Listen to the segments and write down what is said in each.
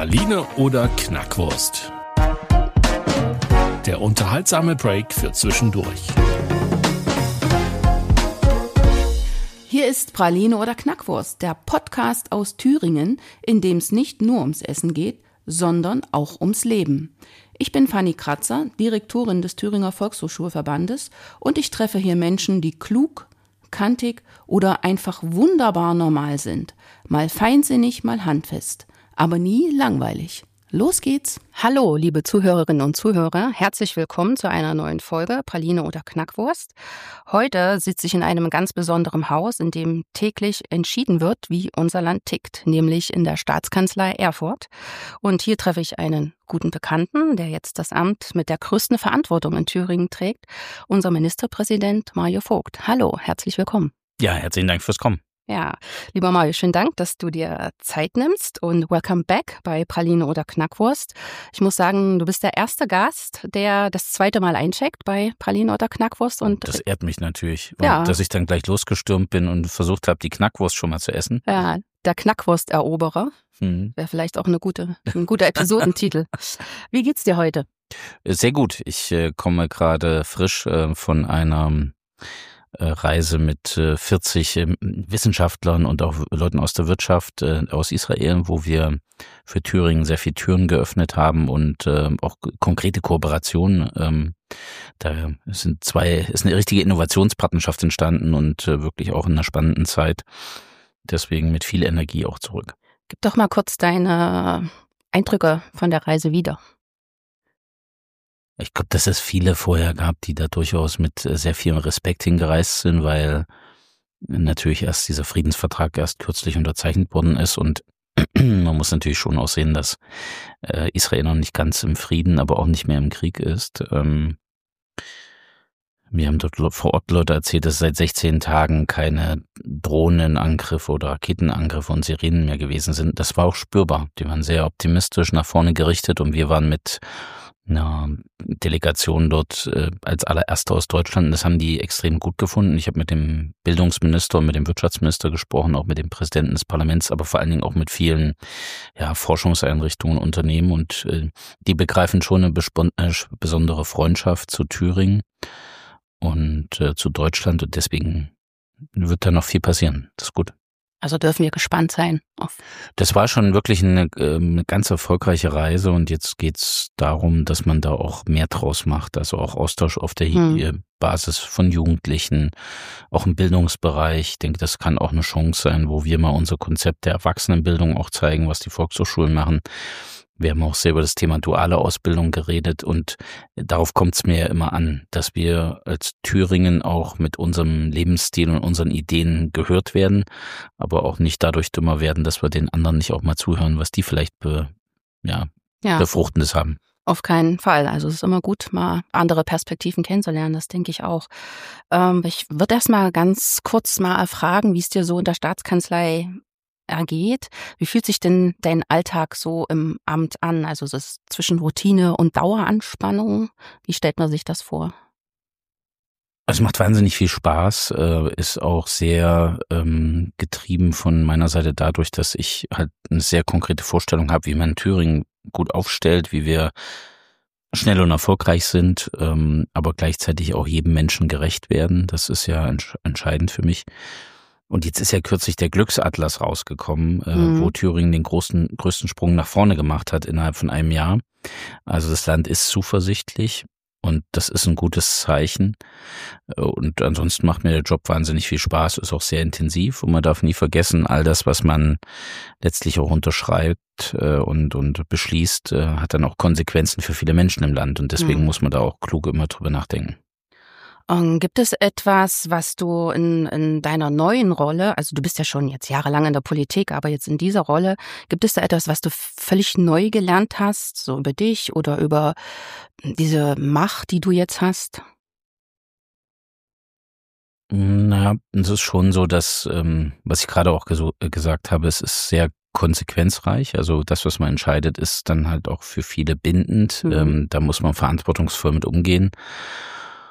Praline oder Knackwurst? Der unterhaltsame Break für zwischendurch. Hier ist Praline oder Knackwurst, der Podcast aus Thüringen, in dem es nicht nur ums Essen geht, sondern auch ums Leben. Ich bin Fanny Kratzer, Direktorin des Thüringer Volkshochschulverbandes, und ich treffe hier Menschen, die klug, kantig oder einfach wunderbar normal sind. Mal feinsinnig, mal handfest, aber nie langweilig. Los geht's! Hallo, liebe Zuhörerinnen und Zuhörer, herzlich willkommen zu einer neuen Folge Praline oder Knackwurst. Heute sitze ich in einem ganz besonderen Haus, in dem täglich entschieden wird, wie unser Land tickt, nämlich in der Staatskanzlei Erfurt. Und hier treffe ich einen guten Bekannten, der jetzt das Amt mit der größten Verantwortung in Thüringen trägt, unser Ministerpräsident Mario Vogt. Hallo, herzlich willkommen. Ja, herzlichen Dank fürs Kommen. Ja, lieber Mario, schönen Dank, dass du dir Zeit nimmst und welcome back bei Praline oder Knackwurst. Ich muss sagen, du bist der erste Gast, der das zweite Mal eincheckt bei Praline oder Knackwurst. Und das ehrt mich natürlich, ja, dass ich dann gleich losgestürmt bin und versucht habe, die Knackwurst schon mal zu essen. Ja, der Knackwursteroberer. Wäre vielleicht auch ein guter Episodentitel. Wie geht's dir heute? Sehr gut. Ich komme gerade frisch von einer Reise mit 40 Wissenschaftlern und auch Leuten aus der Wirtschaft aus Israel, wo wir für Thüringen sehr viele Türen geöffnet haben und auch konkrete Kooperationen. Da ist eine richtige Innovationspartnerschaft entstanden und wirklich auch in einer spannenden Zeit. Deswegen mit viel Energie auch zurück. Gib doch mal kurz deine Eindrücke von der Reise wieder. Ich glaube, dass es viele vorher gab, die da durchaus mit sehr viel Respekt hingereist sind, weil natürlich erst dieser Friedensvertrag erst kürzlich unterzeichnet worden ist und man muss natürlich schon auch sehen, dass Israel noch nicht ganz im Frieden, aber auch nicht mehr im Krieg ist. Mir haben dort vor Ort Leute erzählt, dass seit 16 Tagen keine Drohnenangriffe oder Raketenangriffe und Sirenen mehr gewesen sind. Das war auch spürbar. Die waren sehr optimistisch nach vorne gerichtet und wir waren mit einer Delegation dort als allererste aus Deutschland. Das haben die extrem gut gefunden. Ich habe mit dem Bildungsminister und mit dem Wirtschaftsminister gesprochen, auch mit dem Präsidenten des Parlaments, aber vor allen Dingen auch mit vielen Forschungseinrichtungen, Unternehmen, und die begreifen schon eine besondere Freundschaft zu Thüringen und zu Deutschland, und deswegen wird da noch viel passieren. Das ist gut. Also dürfen wir gespannt sein. Das war schon wirklich eine ganz erfolgreiche Reise, und jetzt geht's darum, dass man da auch mehr draus macht, also auch Austausch auf der Basis von Jugendlichen, auch im Bildungsbereich. Ich denke, das kann auch eine Chance sein, wo wir mal unser Konzept der Erwachsenenbildung auch zeigen, was die Volkshochschulen machen. Wir haben auch sehr über das Thema duale Ausbildung geredet, und darauf kommt es mir ja immer an, dass wir als Thüringen auch mit unserem Lebensstil und unseren Ideen gehört werden, aber auch nicht dadurch dümmer werden, dass wir den anderen nicht auch mal zuhören, was die vielleicht Befruchtendes haben. Auf keinen Fall. Also es ist immer gut, mal andere Perspektiven kennenzulernen, das denke ich auch. Ich würde erst mal ganz kurz mal erfragen, wie es dir so in der Staatskanzlei ergeht. Wie fühlt sich denn dein Alltag so im Amt an? Also es ist zwischen Routine und Daueranspannung. Wie stellt man sich das vor? Es macht wahnsinnig viel Spaß, ist auch sehr getrieben von meiner Seite dadurch, dass ich halt eine sehr konkrete Vorstellung habe, wie man Thüringen gut aufstellt, wie wir schnell und erfolgreich sind, aber gleichzeitig auch jedem Menschen gerecht werden. Das ist ja entscheidend für mich. Und jetzt ist ja kürzlich der Glücksatlas rausgekommen, wo Thüringen den größten Sprung nach vorne gemacht hat innerhalb von einem Jahr. Also das Land ist zuversichtlich, und das ist ein gutes Zeichen. Und ansonsten macht mir der Job wahnsinnig viel Spaß, ist auch sehr intensiv, und man darf nie vergessen, all das, was man letztlich auch unterschreibt und beschließt, hat dann auch Konsequenzen für viele Menschen im Land, und deswegen muss man da auch klug immer drüber nachdenken. Gibt es etwas, was du in deiner neuen Rolle, also du bist ja schon jetzt jahrelang in der Politik, aber jetzt in dieser Rolle, gibt es da etwas, was du völlig neu gelernt hast, so über dich oder über diese Macht, die du jetzt hast? Na, es ist schon so, dass, was ich gerade auch gesagt habe, es ist sehr konsequenzreich. Also das, was man entscheidet, ist dann halt auch für viele bindend. Da muss man verantwortungsvoll mit umgehen.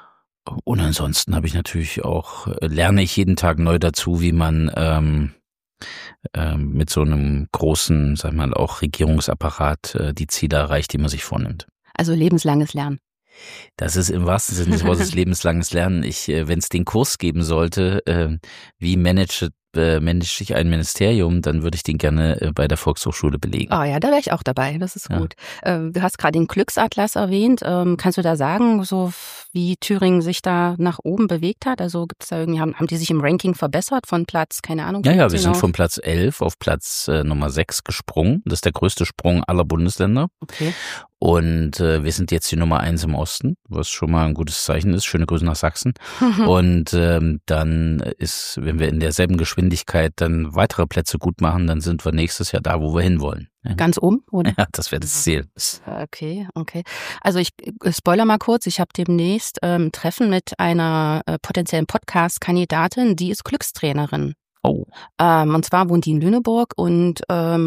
Und ansonsten habe ich natürlich auch, lerne ich jeden Tag neu dazu, wie man mit so einem großen, sag mal, auch Regierungsapparat die Ziele erreicht, die man sich vornimmt. Also lebenslanges Lernen. Das ist im wahrsten Sinne des Wortes lebenslanges Lernen. Wenn es den Kurs geben sollte, wie manage ich ein Ministerium, dann würde ich den gerne bei der Volkshochschule belegen. Oh ja, da wäre ich auch dabei, das ist gut. Du hast gerade den Glücksatlas erwähnt. Kannst du da sagen, so wie Thüringen sich da nach oben bewegt hat? Also gibt's da irgendwie, haben die sich im Ranking verbessert von Platz, keine Ahnung? Ja, wir sind von Platz 11 auf Platz Nummer 6 gesprungen. Das ist der größte Sprung aller Bundesländer. Okay. Und wir sind jetzt die Nummer 1 im Osten, was schon mal ein gutes Zeichen ist. Schöne Grüße nach Sachsen. Und dann ist, wenn wir in derselben Geschwindigkeit dann weitere Plätze gut machen, dann sind wir nächstes Jahr da, wo wir hinwollen. Ja. Ganz oben, oder? Ja, das wäre das Ziel. Okay. Also ich spoiler mal kurz, ich habe demnächst ein Treffen mit einer potenziellen Podcast-Kandidatin, die ist Glückstrainerin. Oh. Und zwar wohnt die in Lüneburg und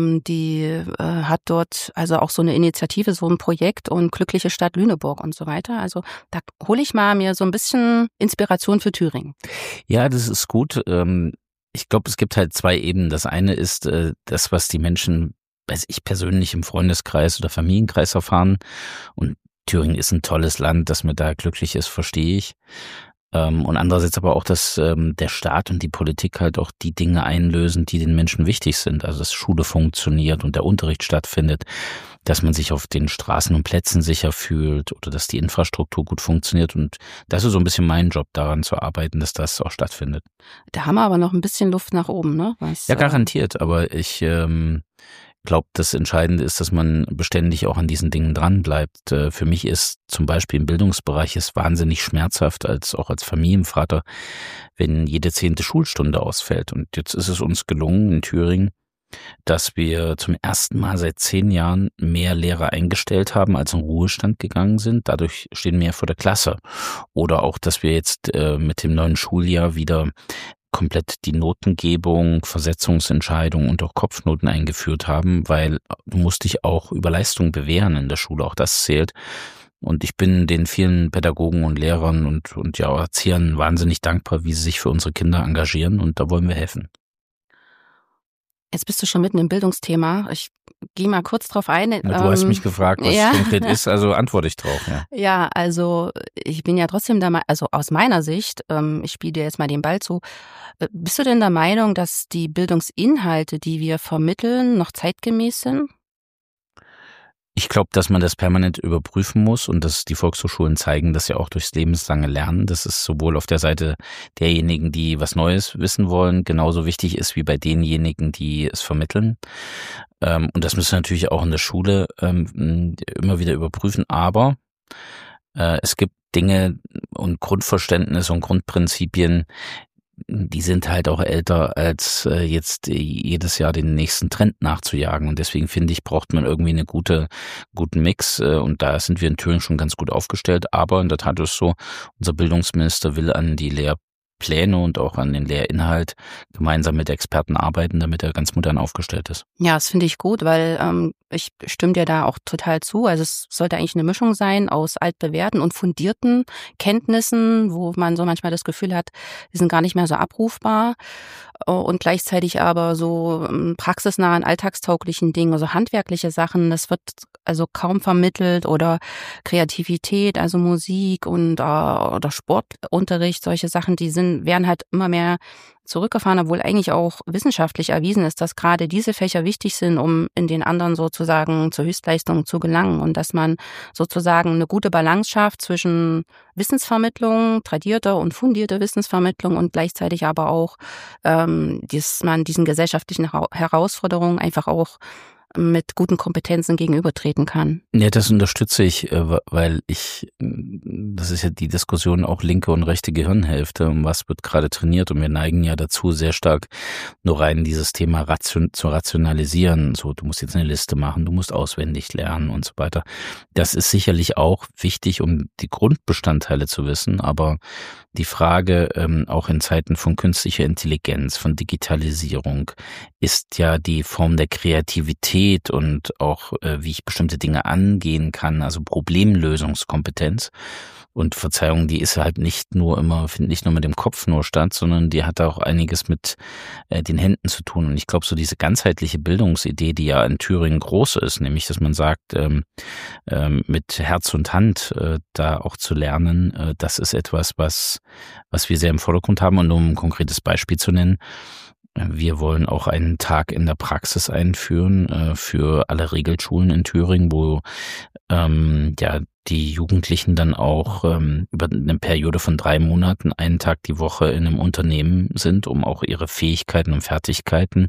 die hat dort also auch so eine Initiative, so ein Projekt und Glückliche Stadt Lüneburg und so weiter. Also da hole ich mal mir so ein bisschen Inspiration für Thüringen. Ja, das ist gut. Ich glaube, es gibt halt 2 Ebenen. Das eine ist das, was die Menschen, weiß ich persönlich, im Freundeskreis oder Familienkreis erfahren. Und Thüringen ist ein tolles Land, dass man da glücklich ist, verstehe ich. Und andererseits aber auch, dass der Staat und die Politik halt auch die Dinge einlösen, die den Menschen wichtig sind. Also dass Schule funktioniert und der Unterricht stattfindet, dass man sich auf den Straßen und Plätzen sicher fühlt oder dass die Infrastruktur gut funktioniert. Und das ist so ein bisschen mein Job, daran zu arbeiten, dass das auch stattfindet. Da haben wir aber noch ein bisschen Luft nach oben, ne? Ja, garantiert. Aber ich glaube, das Entscheidende ist, dass man beständig auch an diesen Dingen dranbleibt. Für mich ist zum Beispiel im Bildungsbereich es wahnsinnig schmerzhaft, auch als Familienvater, wenn jede 10. Schulstunde ausfällt. Und jetzt ist es uns gelungen in Thüringen, dass wir zum ersten Mal seit 10 Jahren mehr Lehrer eingestellt haben, als in Ruhestand gegangen sind. Dadurch stehen mehr vor der Klasse. Oder auch, dass wir jetzt mit dem neuen Schuljahr wieder komplett die Notengebung, Versetzungsentscheidungen und auch Kopfnoten eingeführt haben, weil du musst dich auch über Leistung bewähren in der Schule, auch das zählt. Und ich bin den vielen Pädagogen und Lehrern und ja auch Erziehern wahnsinnig dankbar, wie sie sich für unsere Kinder engagieren, und da wollen wir helfen. Jetzt bist du schon mitten im Bildungsthema. Ich gehe mal kurz drauf ein. Du hast mich gefragt, was ja. konkret ist, also antworte ich drauf. Ja, also ich bin ja trotzdem der Meinung, also aus meiner Sicht, ich spiele dir jetzt mal den Ball zu, bist du denn der Meinung, dass die Bildungsinhalte, die wir vermitteln, noch zeitgemäß sind? Ich glaube, dass man das permanent überprüfen muss und dass die Volkshochschulen zeigen, dass sie auch durchs lebenslange Lernen, das ist sowohl auf der Seite derjenigen, die was Neues wissen wollen, genauso wichtig ist wie bei denjenigen, die es vermitteln. Und das müssen wir natürlich auch in der Schule immer wieder überprüfen. Aber es gibt Dinge und Grundverständnisse und Grundprinzipien, die sind halt auch älter, als jetzt jedes Jahr den nächsten Trend nachzujagen. Und deswegen finde ich, braucht man irgendwie einen guten Mix. Und da sind wir in Thüringen schon ganz gut aufgestellt. Aber in der Tat ist es so, unser Bildungsminister will an die Lehrpläne und auch an den Lehrinhalt gemeinsam mit Experten arbeiten, damit er ganz modern aufgestellt ist. Ja, das finde ich gut, weil ich stimme dir da auch total zu. Also es sollte eigentlich eine Mischung sein aus altbewährten und fundierten Kenntnissen, wo man so manchmal das Gefühl hat, die sind gar nicht mehr so abrufbar, und gleichzeitig aber so praxisnahen, alltagstauglichen Dingen, also handwerkliche Sachen, das wird also kaum vermittelt, oder Kreativität, also Musik und oder Sportunterricht, solche Sachen, werden halt immer mehr zurückgefahren, obwohl eigentlich auch wissenschaftlich erwiesen ist, dass gerade diese Fächer wichtig sind, um in den anderen sozusagen zur Höchstleistung zu gelangen, und dass man sozusagen eine gute Balance schafft zwischen Wissensvermittlung, tradierter und fundierter Wissensvermittlung, und gleichzeitig aber auch, dass man diesen gesellschaftlichen Herausforderungen einfach auch mit guten Kompetenzen gegenübertreten kann. Ja, das unterstütze ich, weil das ist ja die Diskussion auch linke und rechte Gehirnhälfte, um was wird gerade trainiert, und wir neigen ja dazu, sehr stark nur rein dieses Thema zu rationalisieren. So, du musst jetzt eine Liste machen, du musst auswendig lernen und so weiter. Das ist sicherlich auch wichtig, um die Grundbestandteile zu wissen, aber die Frage, auch in Zeiten von künstlicher Intelligenz, von Digitalisierung, ist ja die Form der Kreativität und auch, wie ich bestimmte Dinge angehen kann, also Problemlösungskompetenz. Und Verzeihung, die ist halt findet nicht nur mit dem Kopf nur statt, sondern die hat auch einiges mit den Händen zu tun. Und ich glaube, so diese ganzheitliche Bildungsidee, die ja in Thüringen groß ist, nämlich, dass man sagt, mit Herz und Hand da auch zu lernen, das ist etwas, was wir sehr im Vordergrund haben. Und um ein konkretes Beispiel zu nennen, wir wollen auch einen Tag in der Praxis einführen für alle Regelschulen in Thüringen, wo die Jugendlichen dann auch über eine Periode von 3 Monaten einen Tag die Woche in einem Unternehmen sind, um auch ihre Fähigkeiten und Fertigkeiten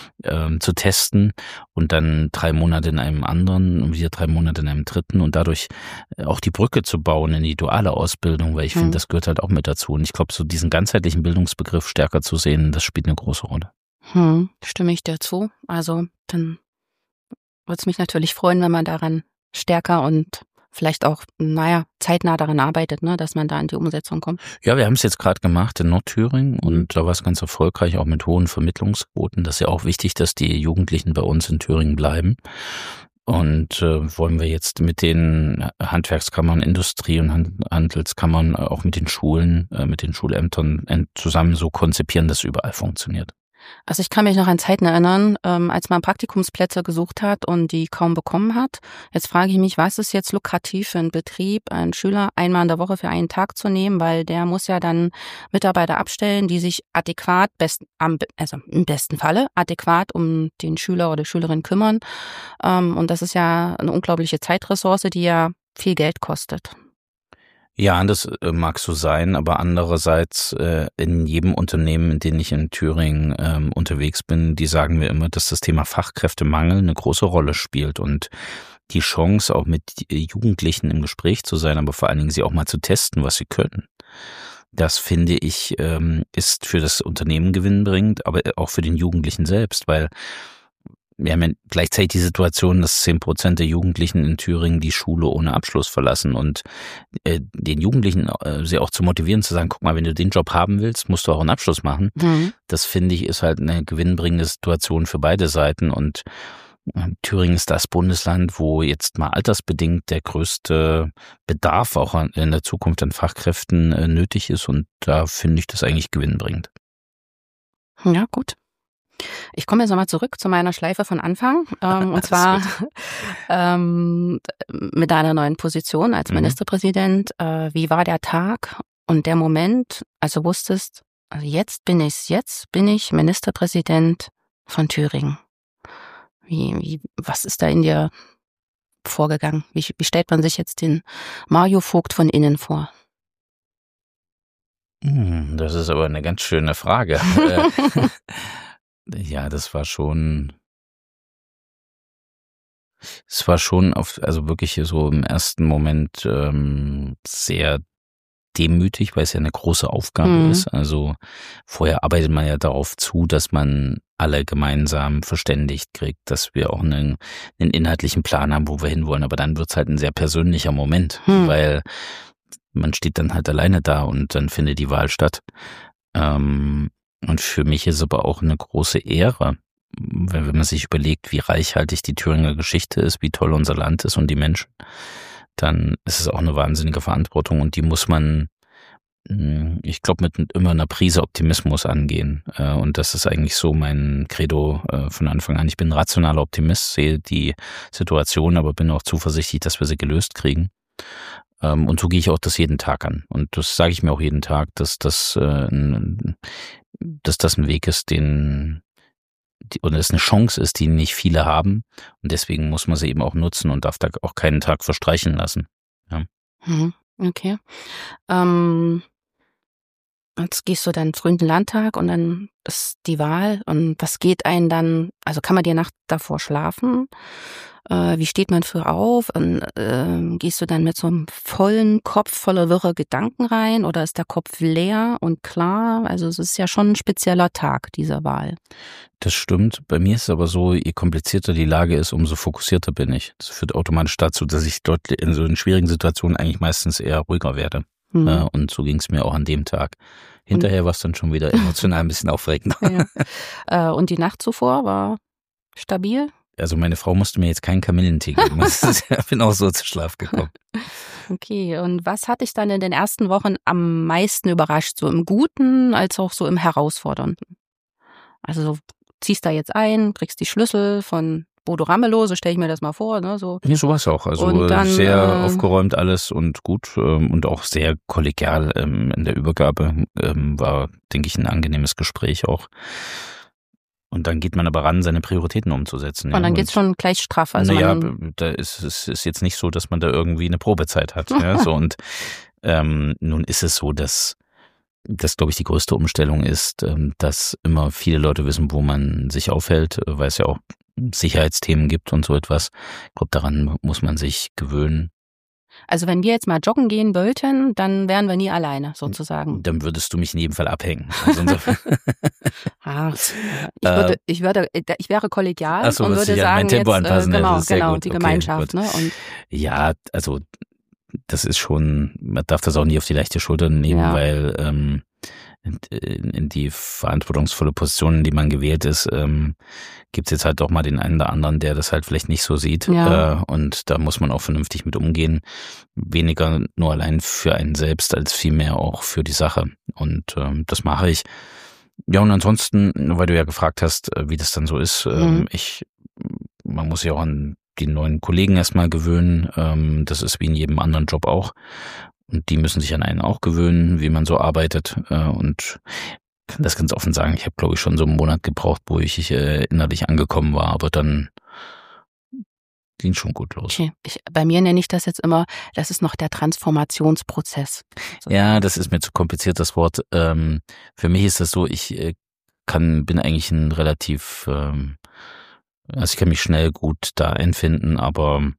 zu testen und dann 3 Monate in einem anderen und wieder 3 Monate in einem dritten und dadurch auch die Brücke zu bauen in die duale Ausbildung, weil ich finde, das gehört halt auch mit dazu. Und ich glaube, so diesen ganzheitlichen Bildungsbegriff stärker zu sehen, das spielt eine große Rolle. Stimme ich dir zu. Also dann würde es mich natürlich freuen, wenn man daran stärker und vielleicht auch, zeitnah daran arbeitet, ne, dass man da in die Umsetzung kommt. Ja, wir haben es jetzt gerade gemacht in Nordthüringen und da war es ganz erfolgreich, auch mit hohen Vermittlungsquoten. Das ist ja auch wichtig, dass die Jugendlichen bei uns in Thüringen bleiben. Und wollen wir jetzt mit den Handwerkskammern, Industrie- und Handelskammern, auch mit den Schulen, mit den Schulämtern zusammen so konzipieren, dass es überall funktioniert. Also ich kann mich noch an Zeiten erinnern, als man Praktikumsplätze gesucht hat und die kaum bekommen hat. Jetzt frage ich mich, was ist jetzt lukrativ für einen Betrieb, einen Schüler einmal in der Woche für einen Tag zu nehmen, weil der muss ja dann Mitarbeiter abstellen, die sich adäquat, im besten Falle adäquat um den Schüler oder Schülerin kümmern. Und das ist ja eine unglaubliche Zeitressource, die ja viel Geld kostet. Ja, das mag so sein, aber andererseits in jedem Unternehmen, in dem ich in Thüringen unterwegs bin, die sagen mir immer, dass das Thema Fachkräftemangel eine große Rolle spielt und die Chance, auch mit Jugendlichen im Gespräch zu sein, aber vor allen Dingen sie auch mal zu testen, was sie können. Das finde ich ist für das Unternehmen gewinnbringend, aber auch für den Jugendlichen selbst, weil wir haben ja gleichzeitig die Situation, dass 10% der Jugendlichen in Thüringen die Schule ohne Abschluss verlassen und den Jugendlichen sie auch zu motivieren, zu sagen, guck mal, wenn du den Job haben willst, musst du auch einen Abschluss machen. Das finde ich ist halt eine gewinnbringende Situation für beide Seiten und Thüringen ist das Bundesland, wo jetzt mal altersbedingt der größte Bedarf auch in der Zukunft an Fachkräften nötig ist und da finde ich das eigentlich gewinnbringend. Ja, gut. Ich komme jetzt nochmal zurück zu meiner Schleife von Anfang, und zwar mit deiner neuen Position als Ministerpräsident. Wie war der Tag und der Moment, als du wusstest, also jetzt bin ich Ministerpräsident von Thüringen? Was ist da in dir vorgegangen? Wie stellt man sich jetzt den Mario Vogt von innen vor? Das ist aber eine ganz schöne Frage. Ja, das war schon also wirklich so im ersten Moment sehr demütig, weil es ja eine große Aufgabe ist. Also vorher arbeitet man ja darauf zu, dass man alle gemeinsam verständigt kriegt, dass wir auch einen inhaltlichen Plan haben, wo wir hinwollen. Aber dann wird's halt ein sehr persönlicher Moment, weil man steht dann halt alleine da und dann findet die Wahl statt. Und für mich ist aber auch eine große Ehre, wenn man sich überlegt, wie reichhaltig die Thüringer Geschichte ist, wie toll unser Land ist und die Menschen, dann ist es auch eine wahnsinnige Verantwortung und die muss man, ich glaube, mit immer einer Prise Optimismus angehen. Und das ist eigentlich so mein Credo von Anfang an. Ich bin ein rationaler Optimist, sehe die Situation, aber bin auch zuversichtlich, dass wir sie gelöst kriegen. Und so gehe ich auch das jeden Tag an. Und das sage ich mir auch jeden Tag, dass das ein Weg ist, oder es eine Chance ist, die nicht viele haben. Und deswegen muss man sie eben auch nutzen und darf da auch keinen Tag verstreichen lassen. Ja. Okay. Jetzt gehst du dann früh in den Landtag und dann ist die Wahl. Und was geht einen dann, also kann man die Nacht davor schlafen? Wie steht man früh auf? Und, gehst du dann mit so einem vollen Kopf voller wirrer Gedanken rein oder ist der Kopf leer und klar? Also es ist ja schon ein spezieller Tag, dieser Wahl. Das stimmt. Bei mir ist es aber so, je komplizierter die Lage ist, umso fokussierter bin ich. Das führt automatisch dazu, dass ich dort in so schwierigen Situationen eigentlich meistens eher ruhiger werde. Und so ging es mir auch an dem Tag. Hinterher war es dann schon wieder emotional ein bisschen aufregend. Ja. Und die Nacht zuvor war stabil? Also meine Frau musste mir jetzt keinen Kamillentee geben. Ich bin auch so zu Schlaf gekommen. Okay, und was hat dich dann in den ersten Wochen am meisten überrascht? So im Guten als auch so im Herausfordernden? Also so, ziehst da jetzt ein, kriegst die Schlüssel von Bodo Ramelow, so stelle ich mir das mal vor. Ne? So. Nee, sowas auch. Also Und dann, sehr aufgeräumt alles und gut und auch sehr kollegial in der Übergabe. War, denke ich, ein angenehmes Gespräch auch. Und dann geht man aber ran, seine Prioritäten umzusetzen. Und dann geht's schon gleich straff. Also da ist jetzt nicht so, dass man da irgendwie eine Probezeit hat. Ja, so und nun ist es so, dass das, glaube ich, die größte Umstellung ist, dass immer viele Leute wissen, wo man sich aufhält, weil es ja auch Sicherheitsthemen gibt und so etwas. Ich glaube, daran muss man sich gewöhnen. Also wenn wir jetzt mal joggen gehen wollten, dann wären wir nie alleine, sozusagen. Dann würdest du mich in jedem Fall abhängen. Also insofern ich wäre kollegial Ach so, und würde ja sagen, mein Tempo jetzt, anpassen. genau, das ist sehr gut. die Okay, Gemeinschaft. gut. Ne? Und ja, also das ist schon, man darf das auch nie auf die leichte Schulter nehmen, weil in die verantwortungsvolle Position, in die man gewählt ist, gibt's jetzt halt doch mal den einen oder anderen, der das halt vielleicht nicht so sieht. Ja. Und da muss man auch vernünftig mit umgehen. Weniger nur allein für einen selbst, als vielmehr auch für die Sache. Und das mache ich. Ja, und ansonsten, weil du ja gefragt hast, wie das dann so ist, man muss sich auch an die neuen Kollegen erstmal gewöhnen. Das ist wie in jedem anderen Job auch. Und die müssen sich an einen auch gewöhnen, wie man so arbeitet. Und kann das ganz offen sagen, ich habe, glaube ich, schon so einen Monat gebraucht, wo ich innerlich angekommen war. Aber dann ging schon gut los. okay. Bei mir nenne ich das jetzt immer, das ist noch der Transformationsprozess. Ja, das ist mir zu kompliziert, das Wort. Für mich ist das so, ich bin eigentlich ein relativ, also ich kann mich schnell gut da einfinden, aber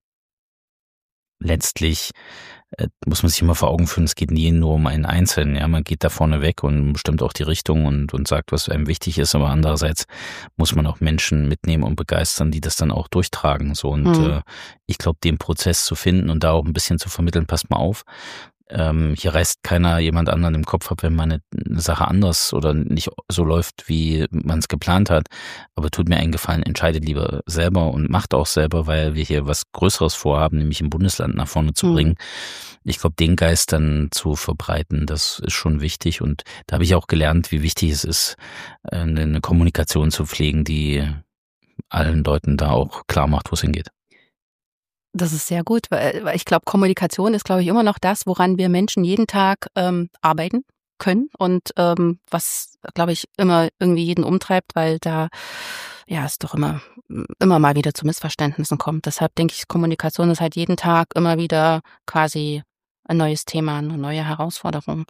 letztlich muss man sich immer vor Augen führen, es geht nie nur um einen Einzelnen. Ja, man geht da vorne weg und bestimmt auch die Richtung und sagt, was einem wichtig ist. Aber andererseits muss man auch Menschen mitnehmen und begeistern, die das dann auch durchtragen. So und ich glaube, den Prozess zu finden und da auch ein bisschen zu vermitteln, passt mal auf. Hier reißt keiner jemand anderen im Kopf ab, wenn mal eine Sache anders oder nicht so läuft, wie man es geplant hat. Aber tut mir einen Gefallen, entscheidet lieber selber und macht auch selber, weil wir hier was Größeres vorhaben, nämlich ein Bundesland nach vorne zu bringen. Ich glaube, den Geist dann zu verbreiten, das ist schon wichtig. Und da habe ich auch gelernt, wie wichtig es ist, eine Kommunikation zu pflegen, die allen Leuten da auch klar macht, wo es hingeht. Das ist sehr gut, weil ich glaube, Kommunikation ist, glaube ich, immer noch das, woran wir Menschen jeden Tag arbeiten können und was, glaube ich, immer irgendwie jeden umtreibt, weil da ja es doch immer mal wieder zu Missverständnissen kommt. Deshalb denke ich, Kommunikation ist halt jeden Tag immer wieder quasi ein neues Thema, eine neue Herausforderung.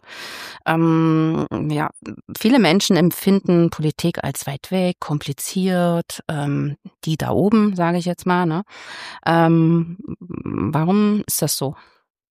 Ja, viele Menschen empfinden Politik als weit weg, kompliziert, die da oben, sage ich jetzt mal. Ne? Warum ist das so?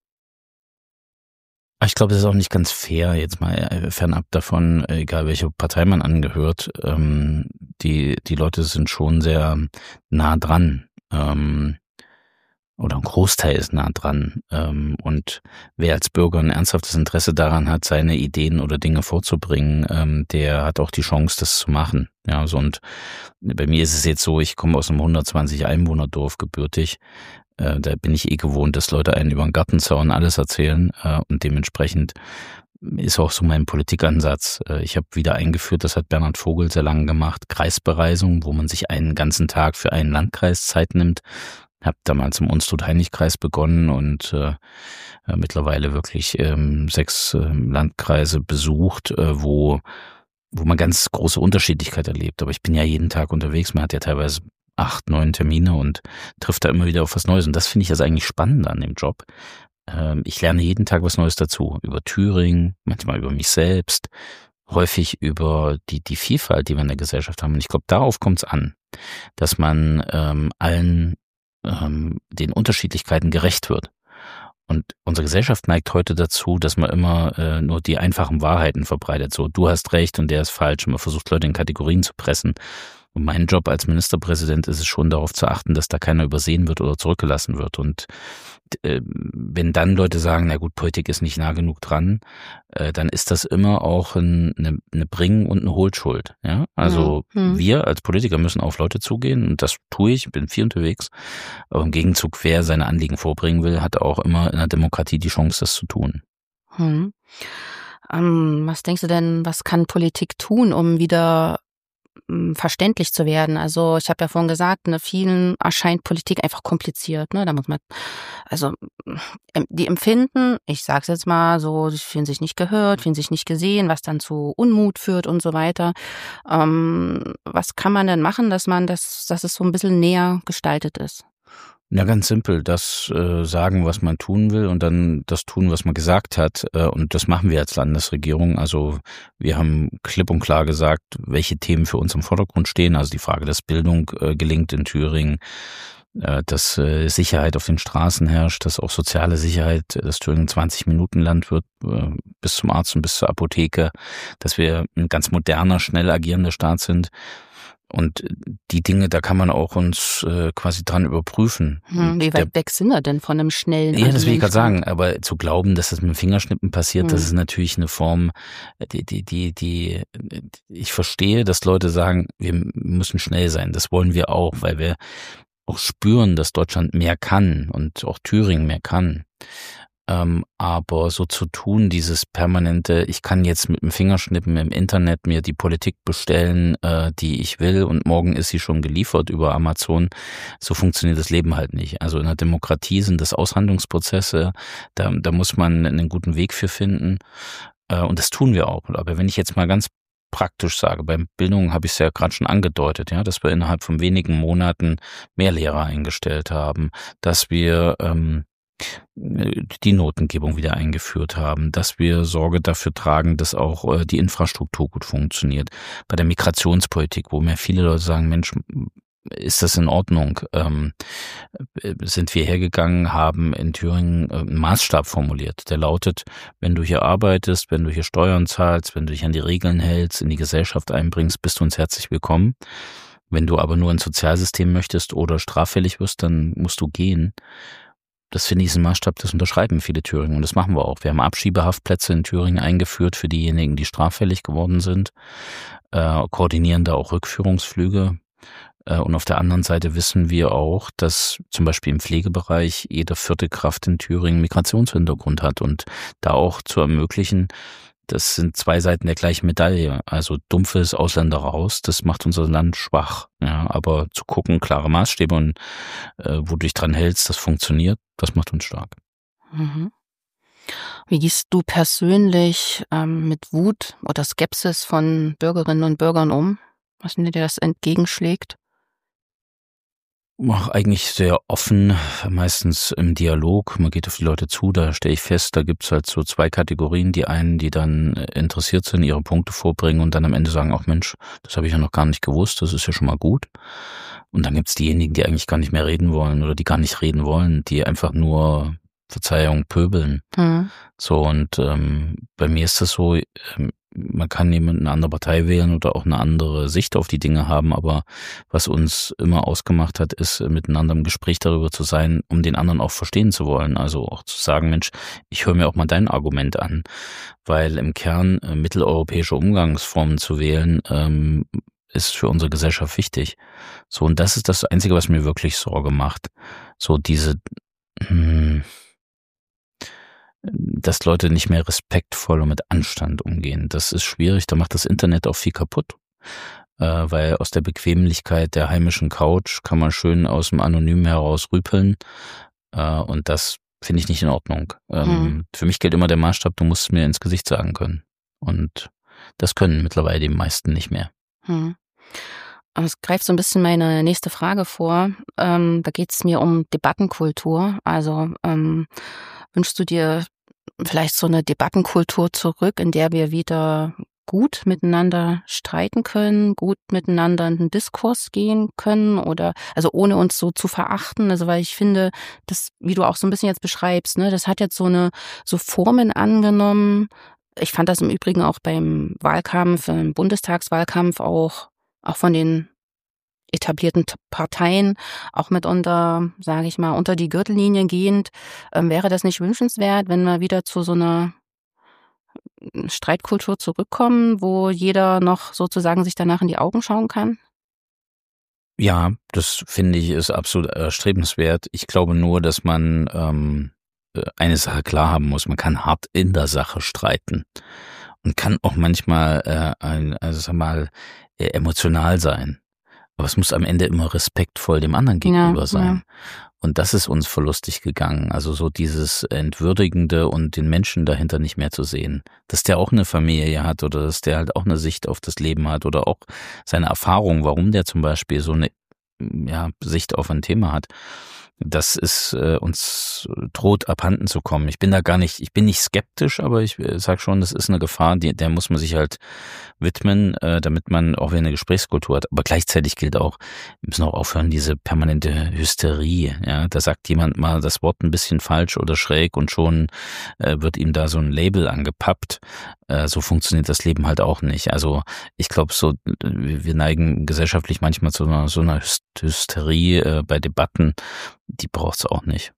Ich glaube, das ist auch nicht ganz fair, jetzt mal fernab davon, egal welche Partei man angehört. Die Leute sind schon sehr nah dran. Oder ein Großteil ist nah dran. Und wer als Bürger ein ernsthaftes Interesse daran hat, seine Ideen oder Dinge vorzubringen, der hat auch die Chance, das zu machen. Ja, so und bei mir ist es jetzt so, ich komme aus einem 120 Einwohnerdorf gebürtig. Da bin ich gewohnt, dass Leute einen über den Gartenzaun alles erzählen. Und dementsprechend ist auch so mein Politikansatz. Ich habe wieder eingeführt, das hat Bernhard Vogel sehr lange gemacht, Kreisbereisung, wo man sich einen ganzen Tag für einen Landkreis Zeit nimmt. Habe damals im Unstrut-Heinrich-Kreis begonnen und mittlerweile wirklich 6 Landkreise besucht, wo man ganz große Unterschiedlichkeit erlebt. Aber ich bin ja jeden Tag unterwegs. Man hat ja teilweise 8, 9 Termine und trifft da immer wieder auf was Neues. Und das finde ich das eigentlich spannend an dem Job. Ich lerne jeden Tag was Neues dazu. Über Thüringen, manchmal über mich selbst, häufig über die Vielfalt, die wir in der Gesellschaft haben. Und ich glaube, darauf kommt es an, dass man allen den Unterschiedlichkeiten gerecht wird. Und unsere Gesellschaft neigt heute dazu, dass man immer nur die einfachen Wahrheiten verbreitet. So, du hast recht und der ist falsch. Und man versucht, Leute in Kategorien zu pressen. Und mein Job als Ministerpräsident ist es schon, darauf zu achten, dass da keiner übersehen wird oder zurückgelassen wird. Und wenn dann Leute sagen, na gut, Politik ist nicht nah genug dran, dann ist das immer auch eine Bring- und eine Hohlschuld. Ja? Also wir als Politiker müssen auf Leute zugehen und das tue ich, bin viel unterwegs. Aber im Gegenzug, wer seine Anliegen vorbringen will, hat auch immer in der Demokratie die Chance, das zu tun. Was denkst du denn, was kann Politik tun, um wieder verständlich zu werden? Also ich habe ja vorhin gesagt, vielen erscheint Politik einfach kompliziert. Ne? Da muss man, also die empfinden, ich sage es jetzt mal so, sie fühlen sich nicht gehört, fühlen sich nicht gesehen, was dann zu Unmut führt und so weiter. Was kann man denn machen, dass es so ein bisschen näher gestaltet ist? Ja, ganz simpel, das sagen, was man tun will und dann das tun, was man gesagt hat. Und das machen wir als Landesregierung. Also wir haben klipp und klar gesagt, welche Themen für uns im Vordergrund stehen. Also die Frage, dass Bildung gelingt in Thüringen, dass Sicherheit auf den Straßen herrscht, dass auch soziale Sicherheit, dass Thüringen 20-Minuten-Land wird, bis zum Arzt und bis zur Apotheke, dass wir ein ganz moderner, schnell agierender Staat sind. Und die Dinge, da kann man auch uns quasi dran überprüfen. Wie weit weg sind wir denn von einem schnellen? Ja, das will ich gerade sagen. Aber zu glauben, dass das mit dem Fingerschnippen passiert, das ist natürlich eine Form, die ich verstehe, dass Leute sagen, wir müssen schnell sein. Das wollen wir auch, weil wir auch spüren, dass Deutschland mehr kann und auch Thüringen mehr kann. Aber so zu tun, dieses permanente, ich kann jetzt mit dem Fingerschnippen im Internet mir die Politik bestellen, die ich will und morgen ist sie schon geliefert über Amazon, so funktioniert das Leben halt nicht. Also in der Demokratie sind das Aushandlungsprozesse, da muss man einen guten Weg für finden und das tun wir auch. Aber wenn ich jetzt mal ganz praktisch sage, bei Bildung habe ich es ja gerade schon angedeutet, ja, dass wir innerhalb von wenigen Monaten mehr Lehrer eingestellt haben, dass wir die Notengebung wieder eingeführt haben, dass wir Sorge dafür tragen, dass auch die Infrastruktur gut funktioniert. Bei der Migrationspolitik, wo mir viele Leute sagen, Mensch, ist das in Ordnung? Sind wir hergegangen, haben in Thüringen einen Maßstab formuliert, der lautet, wenn du hier arbeitest, wenn du hier Steuern zahlst, wenn du dich an die Regeln hältst, in die Gesellschaft einbringst, bist du uns herzlich willkommen. Wenn du aber nur ein Sozialsystem möchtest oder straffällig wirst, dann musst du gehen. Das finde ich ist ein Maßstab, das unterschreiben viele Thüringen und das machen wir auch. Wir haben Abschiebehaftplätze in Thüringen eingeführt für diejenigen, die straffällig geworden sind, koordinieren da auch Rückführungsflüge. Und auf der anderen Seite wissen wir auch, dass zum Beispiel im Pflegebereich jede 4. Kraft in Thüringen Migrationshintergrund hat und da auch zu ermöglichen, das sind 2 Seiten der gleichen Medaille. Also dumpfes Ausländer raus, das macht unser Land schwach. Ja, aber zu gucken, klare Maßstäbe und wo du dich dran hältst, das funktioniert, das macht uns stark. Wie gehst du persönlich mit Wut oder Skepsis von Bürgerinnen und Bürgern um? Was dir das entgegenschlägt? Eigentlich sehr offen, meistens im Dialog. Man geht auf die Leute zu, da stelle ich fest, da gibt's halt so 2 Kategorien. Die einen, die dann interessiert sind, ihre Punkte vorbringen und dann am Ende sagen, ach Mensch, das habe ich ja noch gar nicht gewusst, das ist ja schon mal gut. Und dann gibt's diejenigen, die eigentlich gar nicht mehr reden wollen oder die gar nicht reden wollen, die einfach nur, Verzeihung, pöbeln. So, und bei mir ist das so, man kann eine andere Partei wählen oder auch eine andere Sicht auf die Dinge haben, aber was uns immer ausgemacht hat, ist miteinander im Gespräch darüber zu sein, um den anderen auch verstehen zu wollen. Also auch zu sagen, Mensch, ich höre mir auch mal dein Argument an, weil im Kern mitteleuropäische Umgangsformen zu wählen, ist für unsere Gesellschaft wichtig. So, und das ist das Einzige, was mir wirklich Sorge macht. So diese dass Leute nicht mehr respektvoll und mit Anstand umgehen. Das ist schwierig, da macht das Internet auch viel kaputt, weil aus der Bequemlichkeit der heimischen Couch kann man schön aus dem Anonymen heraus rüpeln und das finde ich nicht in Ordnung. Für mich gilt immer der Maßstab, du musst es mir ins Gesicht sagen können und das können mittlerweile die meisten nicht mehr. Es greift so ein bisschen meine nächste Frage vor. Da geht es mir um Debattenkultur. Also wünschst du dir vielleicht so eine Debattenkultur zurück, in der wir wieder gut miteinander streiten können, gut miteinander in den Diskurs gehen können oder also ohne uns so zu verachten? Also weil ich finde, das, wie du auch so ein bisschen jetzt beschreibst, ne, das hat jetzt so Formen angenommen. Ich fand das im Übrigen auch beim Wahlkampf, im Bundestagswahlkampf auch von den etablierten Parteien auch mitunter, sage ich mal, unter die Gürtellinie gehend. Wäre das nicht wünschenswert, wenn wir wieder zu so einer Streitkultur zurückkommen, wo jeder noch sozusagen sich danach in die Augen schauen kann? Ja, das finde ich ist absolut erstrebenswert. Ich glaube nur, dass man eine Sache klar haben muss. Man kann hart in der Sache streiten und kann auch manchmal emotional sein. Aber es muss am Ende immer respektvoll dem anderen gegenüber sein. Ja. Und das ist uns verlustig gegangen. Also so dieses Entwürdigende und den Menschen dahinter nicht mehr zu sehen. Dass der auch eine Familie hat oder dass der halt auch eine Sicht auf das Leben hat oder auch seine Erfahrung, warum der zum Beispiel so eine Sicht auf ein Thema hat. Das ist uns droht abhanden zu kommen. Ich bin nicht skeptisch, aber ich sage schon, das ist eine Gefahr, der muss man sich halt widmen, damit man auch wieder eine Gesprächskultur hat. Aber gleichzeitig gilt auch, wir müssen auch aufhören, diese permanente Hysterie. Ja, da sagt jemand mal das Wort ein bisschen falsch oder schräg und schon wird ihm da so ein Label angepappt. So funktioniert das Leben halt auch nicht. Also ich glaube, so wir neigen gesellschaftlich manchmal zu so einer Hysterie bei Debatten. Die braucht's auch nicht.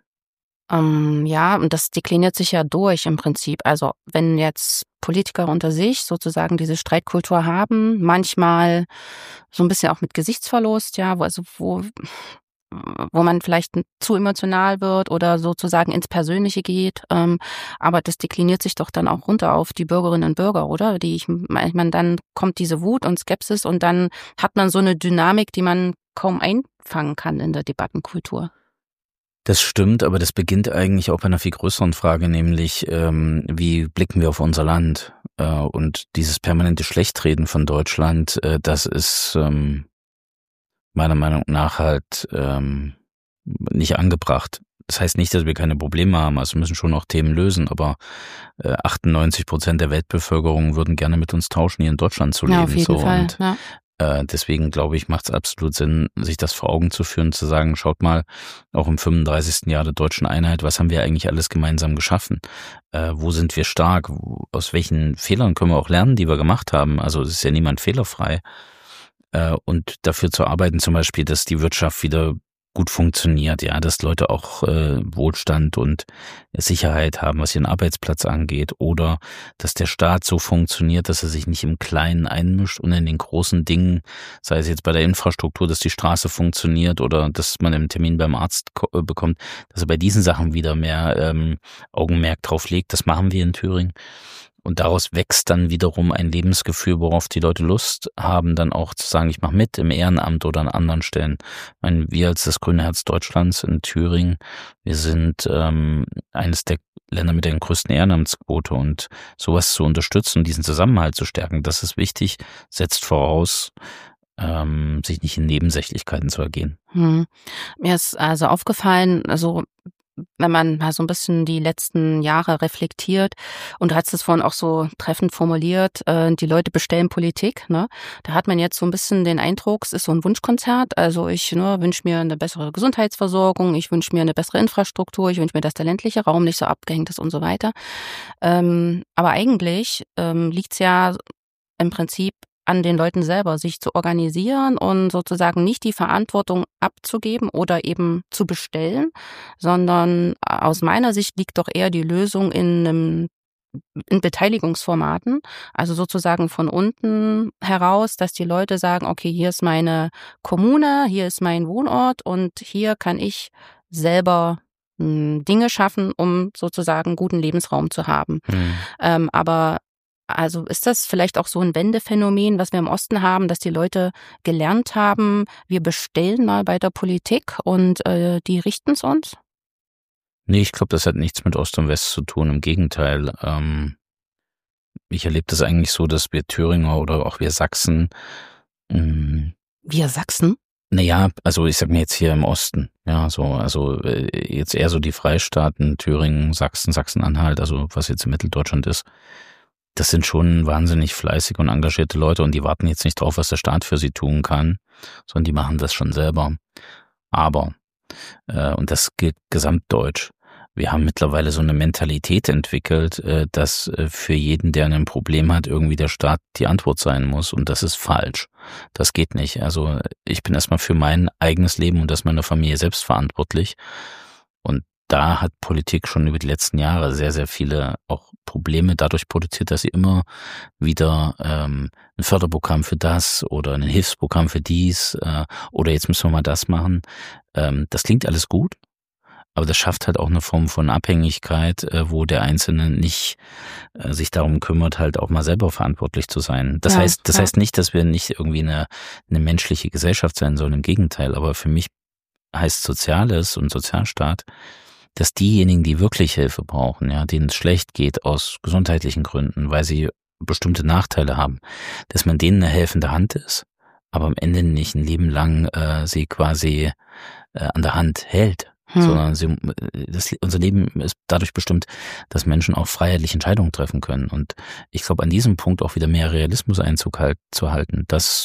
Ja, und das dekliniert sich ja durch im Prinzip. Also wenn jetzt Politiker unter sich sozusagen diese Streitkultur haben, manchmal so ein bisschen auch mit Gesichtsverlust, ja, wo man vielleicht zu emotional wird oder sozusagen ins Persönliche geht. Aber das dekliniert sich doch dann auch runter auf die Bürgerinnen und Bürger, oder? Dann kommt diese Wut und Skepsis und dann hat man so eine Dynamik, die man kaum einfangen kann in der Debattenkultur. Das stimmt, aber das beginnt eigentlich auch bei einer viel größeren Frage, nämlich wie blicken wir auf unser Land? Und dieses permanente Schlechtreden von Deutschland, das ist meiner Meinung nach halt nicht angebracht. Das heißt nicht, dass wir keine Probleme haben, also wir müssen schon auch Themen lösen, aber 98% der Weltbevölkerung würden gerne mit uns tauschen, hier in Deutschland zu leben. Ja, auf jeden Fall. Und deswegen glaube ich, macht es absolut Sinn, sich das vor Augen zu führen, zu sagen, schaut mal, auch im 35. Jahr der deutschen Einheit, was haben wir eigentlich alles gemeinsam geschaffen? Wo sind wir stark? Aus welchen Fehlern können wir auch lernen, die wir gemacht haben? Also es ist ja niemand fehlerfrei. Und dafür zu arbeiten zum Beispiel, dass die Wirtschaft wieder gut funktioniert, ja, dass Leute auch Wohlstand und Sicherheit haben, was ihren Arbeitsplatz angeht, oder dass der Staat so funktioniert, dass er sich nicht im Kleinen einmischt und in den großen Dingen, sei es jetzt bei der Infrastruktur, dass die Straße funktioniert oder dass man einen Termin beim Arzt bekommt, dass er bei diesen Sachen wieder mehr Augenmerk drauf legt. Das machen wir in Thüringen. Und daraus wächst dann wiederum ein Lebensgefühl, worauf die Leute Lust haben, dann auch zu sagen, ich mache mit im Ehrenamt oder an anderen Stellen. Ich meine, wir als das Grüne Herz Deutschlands in Thüringen, wir sind eines der Länder mit der größten Ehrenamtsquote, und sowas zu unterstützen, diesen Zusammenhalt zu stärken, das ist wichtig, setzt voraus, sich nicht in Nebensächlichkeiten zu ergehen. Mir ist also aufgefallen, also wenn man mal so ein bisschen die letzten Jahre reflektiert, und du hast es vorhin auch so treffend formuliert, die Leute bestellen Politik, ne? Da hat man jetzt so ein bisschen den Eindruck, es ist so ein Wunschkonzert. Also ich wünsche mir eine bessere Gesundheitsversorgung, ich wünsche mir eine bessere Infrastruktur, ich wünsche mir, dass der ländliche Raum nicht so abgehängt ist und so weiter. Aber eigentlich liegt's ja im Prinzip an den Leuten selber, sich zu organisieren und sozusagen nicht die Verantwortung abzugeben oder eben zu bestellen, sondern aus meiner Sicht liegt doch eher die Lösung in Beteiligungsformaten, also sozusagen von unten heraus, dass die Leute sagen, okay, hier ist meine Kommune, hier ist mein Wohnort und hier kann ich selber Dinge schaffen, um sozusagen guten Lebensraum zu haben. Aber also ist das vielleicht auch so ein Wendephänomen, was wir im Osten haben, dass die Leute gelernt haben, wir bestellen mal bei der Politik und die richten es uns? Nee, ich glaube, das hat nichts mit Ost und West zu tun. Im Gegenteil. Ich erlebe das eigentlich so, dass wir Thüringer oder auch wir Sachsen. Wir Sachsen? Naja, also ich sag mir jetzt hier im Osten, ja, also jetzt eher so die Freistaaten, Thüringen, Sachsen, Sachsen-Anhalt, also was jetzt in Mitteldeutschland ist. Das sind schon wahnsinnig fleißige und engagierte Leute, und die warten jetzt nicht drauf, was der Staat für sie tun kann, sondern die machen das schon selber. Aber, und das gilt gesamtdeutsch, wir haben mittlerweile so eine Mentalität entwickelt, dass für jeden, der ein Problem hat, irgendwie der Staat die Antwort sein muss. Und das ist falsch. Das geht nicht. Also ich bin erstmal für mein eigenes Leben und das meiner Familie selbst verantwortlich. Und da hat Politik schon über die letzten Jahre sehr, sehr viele auch Probleme dadurch produziert, dass sie immer wieder ein Förderprogramm für das oder ein Hilfsprogramm für dies oder jetzt müssen wir mal das machen. Das klingt alles gut. Aber das schafft halt auch eine Form von Abhängigkeit, wo der Einzelne nicht sich darum kümmert, halt auch mal selber verantwortlich zu sein. Das heißt nicht, dass wir nicht irgendwie eine menschliche Gesellschaft sein sollen, im Gegenteil. Aber für mich heißt Soziales und Sozialstaat, dass diejenigen, die wirklich Hilfe brauchen, ja, denen es schlecht geht aus gesundheitlichen Gründen, weil sie bestimmte Nachteile haben, dass man denen eine helfende Hand ist, aber am Ende nicht ein Leben lang sie quasi an der Hand hält. Sondern unser Leben ist dadurch bestimmt, dass Menschen auch freiheitlich Entscheidungen treffen können. Und ich glaube, an diesem Punkt auch wieder mehr Realismus Einzug zu halten, das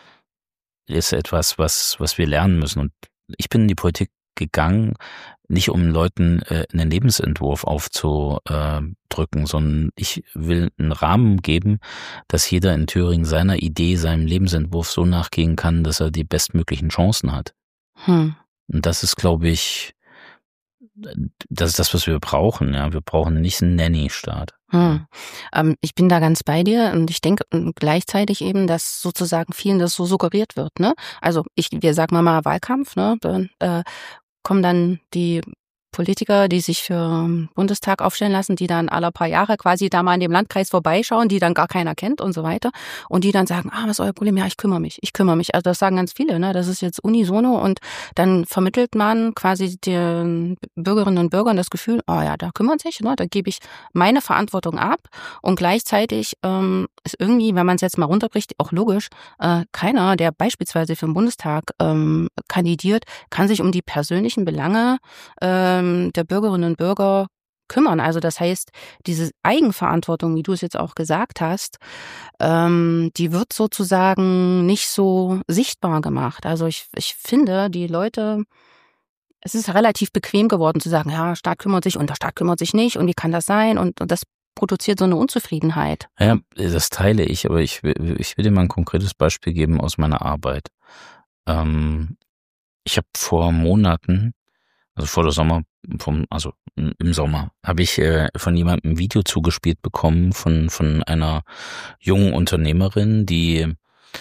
ist etwas, was wir lernen müssen. Und ich bin in die Politik gegangen, nicht um Leuten einen Lebensentwurf aufzudrücken, sondern ich will einen Rahmen geben, dass jeder in Thüringen seiner Idee, seinem Lebensentwurf so nachgehen kann, dass er die bestmöglichen Chancen hat. Und das ist, glaube ich, das ist das, was wir brauchen. Ja, wir brauchen nicht einen Nanny-Staat. Ich bin da ganz bei dir und ich denke gleichzeitig eben, dass sozusagen vielen das so suggeriert wird. Ne? Also wir sagen mal Wahlkampf, ne? Dann kommen dann die Politiker, die sich für den Bundestag aufstellen lassen, die dann alle paar Jahre quasi da mal in dem Landkreis vorbeischauen, die dann gar keiner kennt und so weiter. Und die dann sagen, was ist euer Problem? Ja, ich kümmere mich. Also das sagen ganz viele, ne? Das ist jetzt unisono und dann vermittelt man quasi den Bürgerinnen und Bürgern das Gefühl, da kümmert sich, ne? Da gebe ich meine Verantwortung ab. Und gleichzeitig ist irgendwie, wenn man es jetzt mal runterbricht, auch logisch, keiner, der beispielsweise für den Bundestag kandidiert, kann sich um die persönlichen Belange der Bürgerinnen und Bürger kümmern. Also das heißt, diese Eigenverantwortung, wie du es jetzt auch gesagt hast, die wird sozusagen nicht so sichtbar gemacht. Also ich finde, die Leute, es ist relativ bequem geworden zu sagen, ja, Staat kümmert sich und der Staat kümmert sich nicht und wie kann das sein? Und das produziert so eine Unzufriedenheit. Ja, das teile ich, aber ich will dir mal ein konkretes Beispiel geben aus meiner Arbeit. Ich habe vor Monaten, also vor der im Sommer, habe ich von jemandem ein Video zugespielt bekommen von einer jungen Unternehmerin, die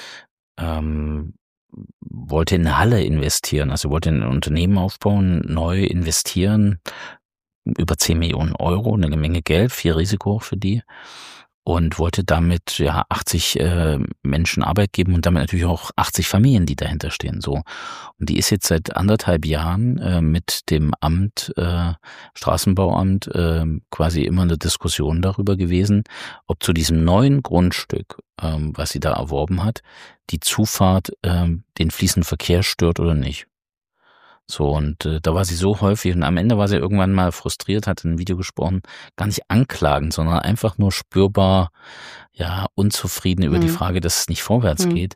wollte in eine Halle investieren, also wollte ein Unternehmen aufbauen, neu investieren, über 10 Millionen Euro, eine Menge Geld, viel Risiko für die. Und wollte damit 80 Menschen Arbeit geben und damit natürlich auch 80 Familien, die dahinter stehen. So. Und die ist jetzt seit 1,5 Jahren mit dem Amt, Straßenbauamt, quasi immer eine Diskussion darüber gewesen, ob zu diesem neuen Grundstück, was sie da erworben hat, die Zufahrt den fließenden Verkehr stört oder nicht. So, und da war sie so häufig und am Ende war sie irgendwann mal frustriert, hat in ein Video gesprochen, gar nicht anklagend, sondern einfach nur spürbar, unzufrieden über die Frage, dass es nicht vorwärts geht.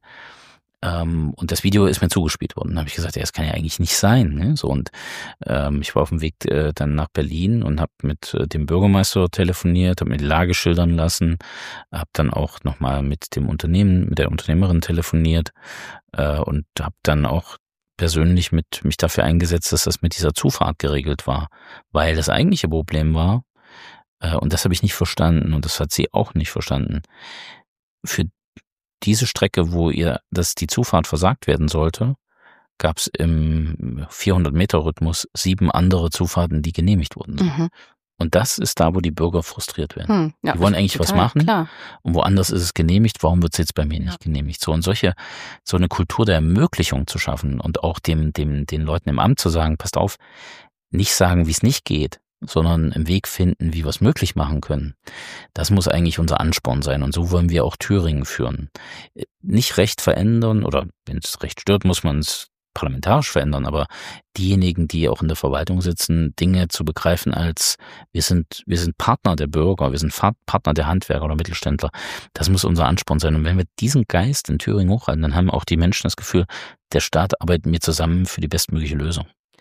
Und das Video ist mir zugespielt worden. Da habe ich gesagt, das kann ja eigentlich nicht sein. Ne? So, und ich war auf dem Weg dann nach Berlin und habe mit dem Bürgermeister telefoniert, habe mir die Lage schildern lassen, habe dann auch nochmal mit der Unternehmerin telefoniert und habe dann auch persönlich mich dafür eingesetzt, dass das mit dieser Zufahrt geregelt war. Weil das eigentliche Problem war, und das habe ich nicht verstanden und das hat sie auch nicht verstanden, für diese Strecke, wo die Zufahrt versagt werden sollte, gab es im 400-Meter-Rhythmus 7 andere Zufahrten, die genehmigt wurden. Und das ist da, wo die Bürger frustriert werden. Die wollen eigentlich was machen, klar. Und woanders ist es genehmigt, warum wird es jetzt bei mir nicht genehmigt? So, und so eine Kultur der Ermöglichung zu schaffen und auch den Leuten im Amt zu sagen, passt auf, nicht sagen, wie es nicht geht, sondern einen Weg finden, wie wir es möglich machen können. Das muss eigentlich unser Ansporn sein und so wollen wir auch Thüringen führen. Nicht Recht verändern oder wenn es Recht stört, muss man es parlamentarisch verändern, aber diejenigen, die auch in der Verwaltung sitzen, Dinge zu begreifen als wir sind Partner der Bürger, wir sind Partner der Handwerker oder Mittelständler, das muss unser Ansporn sein. Und wenn wir diesen Geist in Thüringen hochhalten, dann haben auch die Menschen das Gefühl, der Staat arbeitet mit mir zusammen für die bestmögliche Lösung.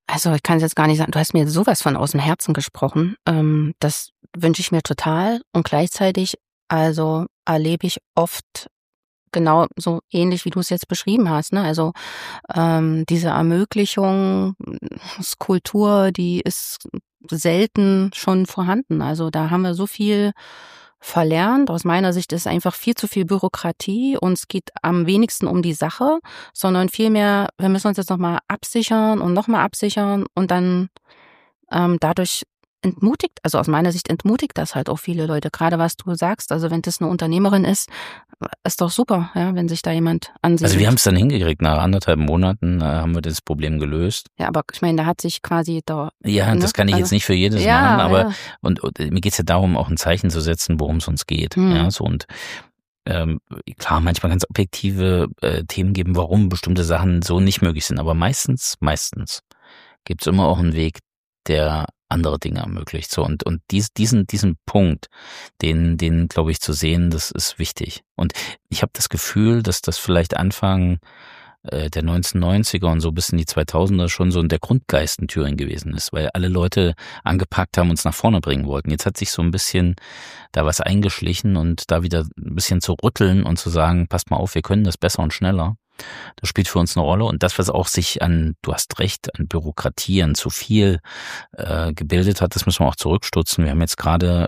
Also ich kann es jetzt gar nicht sagen, du hast mir sowas von aus dem Herzen gesprochen. Das wünsche ich mir total und gleichzeitig also erlebe ich oft genau so ähnlich, wie du es jetzt beschrieben hast, ne? Also diese Ermöglichung, Kultur, die ist selten schon vorhanden. Also da haben wir so viel verlernt. Aus meiner Sicht ist einfach viel zu viel Bürokratie und es geht am wenigsten um die Sache, sondern vielmehr, wir müssen uns jetzt nochmal absichern und dann dadurch entmutigt, also aus meiner Sicht entmutigt das halt auch viele Leute, gerade was du sagst. Also wenn das eine Unternehmerin ist doch super, ja, wenn sich da jemand ansieht. Also wir haben es dann hingekriegt, nach 1,5 Monaten haben wir das Problem gelöst. Ja, aber ich meine, da hat sich quasi da... Ja, das kann ich jetzt nicht für jedes machen, aber und mir geht's ja darum, auch ein Zeichen zu setzen, worum es uns geht. Ja, so und klar, manchmal kann es objektive Themen geben, warum bestimmte Sachen so nicht möglich sind, aber meistens gibt's immer auch einen Weg, der andere Dinge ermöglicht. So und diesen Punkt, den glaube ich zu sehen, das ist wichtig. Und ich habe das Gefühl, dass das vielleicht Anfang der 1990er und so bis in die 2000er schon so der Grundgeist in Thüringen gewesen ist, weil alle Leute angepackt haben, uns nach vorne bringen wollten. Jetzt hat sich so ein bisschen da was eingeschlichen und da wieder ein bisschen zu rütteln und zu sagen, passt mal auf, wir können das besser und schneller. Das spielt für uns eine Rolle und das, was auch sich du hast recht, an Bürokratie, an zu viel gebildet hat, das müssen wir auch zurückstutzen. Wir haben jetzt gerade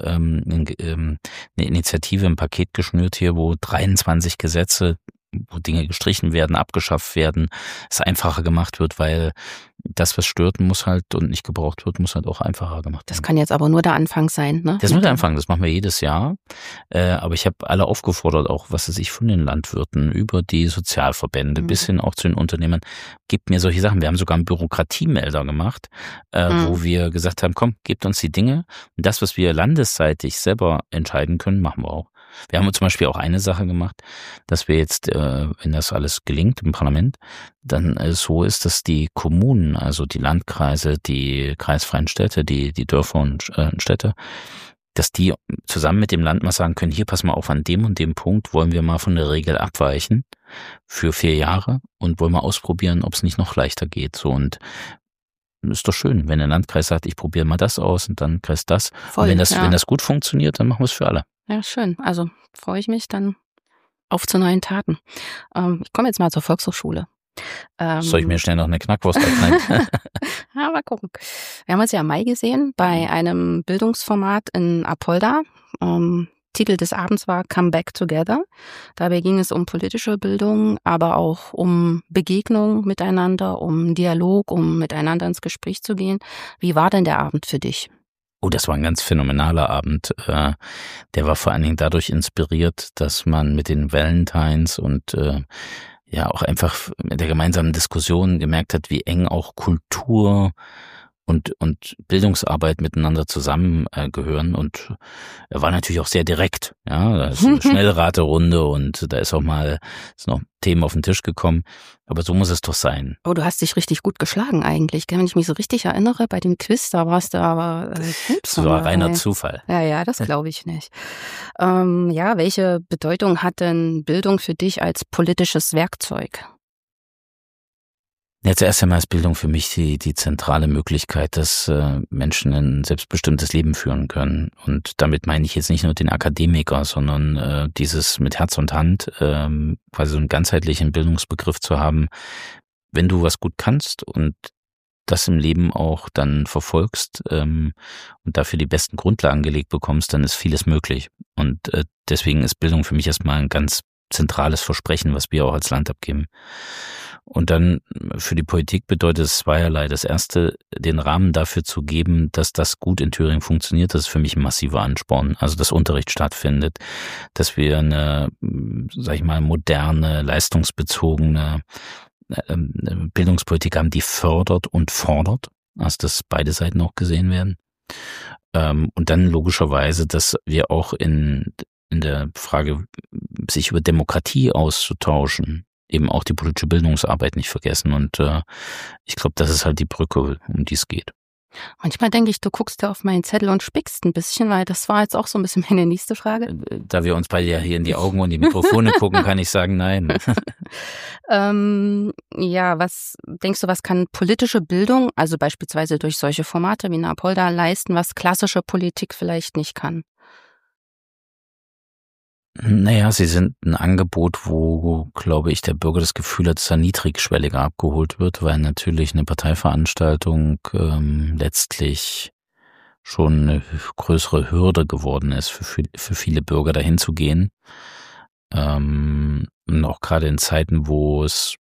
eine Initiative im Paket geschnürt hier, wo 23 Gesetze, wo Dinge gestrichen werden, abgeschafft werden, es einfacher gemacht wird, weil das, was stört, muss halt und nicht gebraucht wird, muss halt auch einfacher gemacht werden. Das kann jetzt aber nur der Anfang sein, ne? Das ist nur der Anfang, das machen wir jedes Jahr. Aber ich habe alle aufgefordert, auch was weiß ich, von den Landwirten über die Sozialverbände bis hin auch zu den Unternehmern, gebt mir solche Sachen. Wir haben sogar einen Bürokratiemelder gemacht, wo wir gesagt haben, komm, gebt uns die Dinge. Und das, was wir landesseitig selber entscheiden können, machen wir auch. Wir haben zum Beispiel auch eine Sache gemacht, dass wir jetzt, wenn das alles gelingt im Parlament, dann so ist, dass die Kommunen, also die Landkreise, die kreisfreien Städte, die Dörfer und Städte, dass die zusammen mit dem Land mal sagen können, hier pass mal auf, an dem und dem Punkt wollen wir mal von der Regel abweichen für 4 Jahre und wollen mal ausprobieren, ob es nicht noch leichter geht. So und ist doch schön, wenn der Landkreis sagt, ich probiere mal das aus und dann Kreis das. Voll, und wenn das gut funktioniert, dann machen wir es für alle. Ja, schön. Also freue ich mich dann auf zu neuen Taten. Ich komme jetzt mal zur Volkshochschule. Soll ich mir schnell noch eine Knackwurst aufnehmen? Ja, mal gucken. Wir haben uns ja im Mai gesehen bei einem Bildungsformat in Apolda. Titel des Abends war Come Back Together. Dabei ging es um politische Bildung, aber auch um Begegnung miteinander, um Dialog, um miteinander ins Gespräch zu gehen. Wie war denn der Abend für dich? Oh, das war ein ganz phänomenaler Abend. Der war vor allen Dingen dadurch inspiriert, dass man mit den Valentines und ja auch einfach mit der gemeinsamen Diskussion gemerkt hat, wie eng auch Kultur und Bildungsarbeit miteinander zusammengehören. Und er war natürlich auch sehr direkt. Ja, da ist eine Schnellraterunde und da ist noch Themen auf den Tisch gekommen. Aber so muss es doch sein. Oh, du hast dich richtig gut geschlagen eigentlich. Wenn ich mich so richtig erinnere, bei dem Quiz, da warst du aber gut. Das war reiner Zufall. Ja, das glaube ich nicht. Ja, welche Bedeutung hat denn Bildung für dich als politisches Werkzeug? Ja, zuerst einmal ist Bildung für mich die zentrale Möglichkeit, dass Menschen ein selbstbestimmtes Leben führen können. Und damit meine ich jetzt nicht nur den Akademiker, sondern dieses mit Herz und Hand, quasi so einen ganzheitlichen Bildungsbegriff zu haben. Wenn du was gut kannst und das im Leben auch dann verfolgst und dafür die besten Grundlagen gelegt bekommst, dann ist vieles möglich. Und deswegen ist Bildung für mich erstmal ein ganz zentrales Versprechen, was wir auch als Land abgeben. Und dann für die Politik bedeutet es zweierlei. Das erste, den Rahmen dafür zu geben, dass das gut in Thüringen funktioniert, das ist für mich ein massiver Ansporn. Also, dass Unterricht stattfindet, dass wir eine, sag ich mal, moderne, leistungsbezogene Bildungspolitik haben, die fördert und fordert. Also, dass beide Seiten auch gesehen werden. Und dann logischerweise, dass wir auch in der Frage, sich über Demokratie auszutauschen, eben auch die politische Bildungsarbeit nicht vergessen. Und ich glaube, das ist halt die Brücke, um die es geht. Manchmal denke ich, du guckst ja auf meinen Zettel und spickst ein bisschen, weil das war jetzt auch so ein bisschen meine nächste Frage. Da wir uns beide ja hier in die Augen und die Mikrofone gucken, kann ich sagen, nein. Ja, was denkst du, was kann politische Bildung, also beispielsweise durch solche Formate wie Napolda, leisten, was klassische Politik vielleicht nicht kann? Naja, sie sind ein Angebot, wo, glaube ich, der Bürger das Gefühl hat, dass er niedrigschwelliger abgeholt wird, weil natürlich eine Parteiveranstaltung letztlich schon eine größere Hürde geworden ist für viele Bürger, dahin zu gehen. Und auch gerade in Zeiten, wo es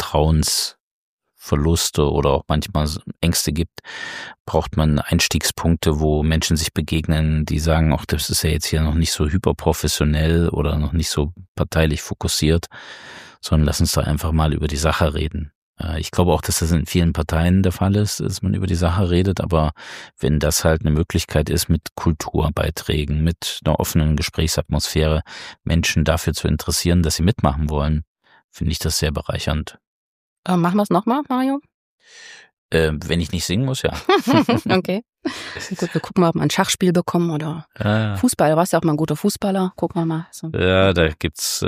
Vertrauensverluste oder auch manchmal Ängste gibt, braucht man Einstiegspunkte, wo Menschen sich begegnen, die sagen, ach, das ist ja jetzt hier noch nicht so hyperprofessionell oder noch nicht so parteilich fokussiert, sondern lass uns da einfach mal über die Sache reden. Ich glaube auch, dass das in vielen Parteien der Fall ist, dass man über die Sache redet, aber wenn das halt eine Möglichkeit ist, mit Kulturbeiträgen, mit einer offenen Gesprächsatmosphäre Menschen dafür zu interessieren, dass sie mitmachen wollen, finde ich das sehr bereichernd. Machen wir es nochmal, Mario? Wenn ich nicht singen muss, ja. Okay. Gut, wir gucken mal, ob wir ein Schachspiel bekommen oder Fußball. Du warst ja auch mal ein guter Fußballer. Gucken wir mal. So. Ja, da gibt's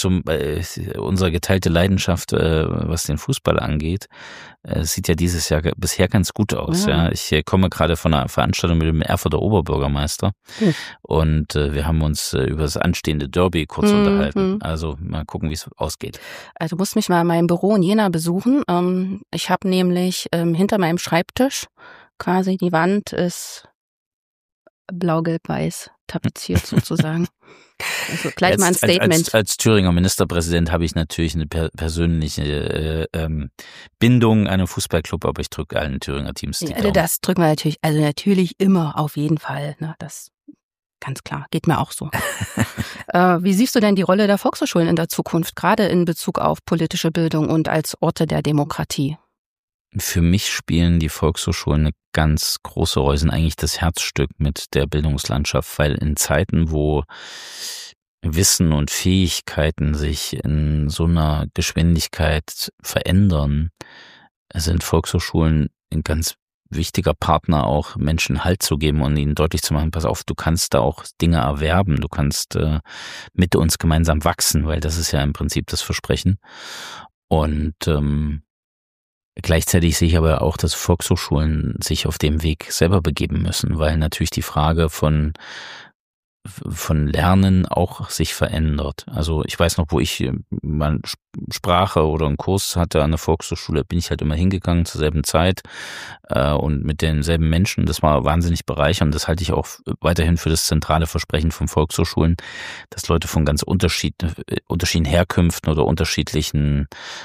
unsere geteilte Leidenschaft, was den Fußball angeht, sieht ja dieses Jahr bisher ganz gut aus. Ja. Ich komme gerade von einer Veranstaltung mit dem Erfurter Oberbürgermeister und wir haben uns über das anstehende Derby kurz unterhalten. Also mal gucken, wie es ausgeht. Also du musst mich mal in meinem Büro in Jena besuchen. Ich habe nämlich hinter meinem Schreibtisch quasi die Wand ist blau-gelb-weiß tapeziert sozusagen. Also gleich mal ein Statement. Als Thüringer Ministerpräsident habe ich natürlich eine persönliche Bindung an einen Fußballclub, aber ich drücke allen Thüringer Teams die Daumen. Das drücken wir natürlich, also natürlich immer auf jeden Fall. Ne, das ganz klar, geht mir auch so. Wie siehst du denn die Rolle der Volkshochschulen in der Zukunft, gerade in Bezug auf politische Bildung und als Orte der Demokratie? Für mich spielen die Volkshochschulen eine ganz große Rolle, sind eigentlich das Herzstück mit der Bildungslandschaft, weil in Zeiten, wo Wissen und Fähigkeiten sich in so einer Geschwindigkeit verändern, sind Volkshochschulen ein ganz wichtiger Partner, auch Menschen Halt zu geben und ihnen deutlich zu machen, pass auf, du kannst da auch Dinge erwerben, du kannst mit uns gemeinsam wachsen, weil das ist ja im Prinzip das Versprechen. Und gleichzeitig sehe ich aber auch, dass Volkshochschulen sich auf dem Weg selber begeben müssen, weil natürlich die Frage von Lernen auch sich verändert. Also ich weiß noch, wo ich mal Sprache oder einen Kurs hatte an der Volkshochschule, bin ich halt immer hingegangen zur selben Zeit und mit denselben Menschen. Das war wahnsinnig bereichernd. Das halte ich auch weiterhin für das zentrale Versprechen von Volkshochschulen, dass Leute von ganz unterschiedlichen Herkünften oder unterschiedlichen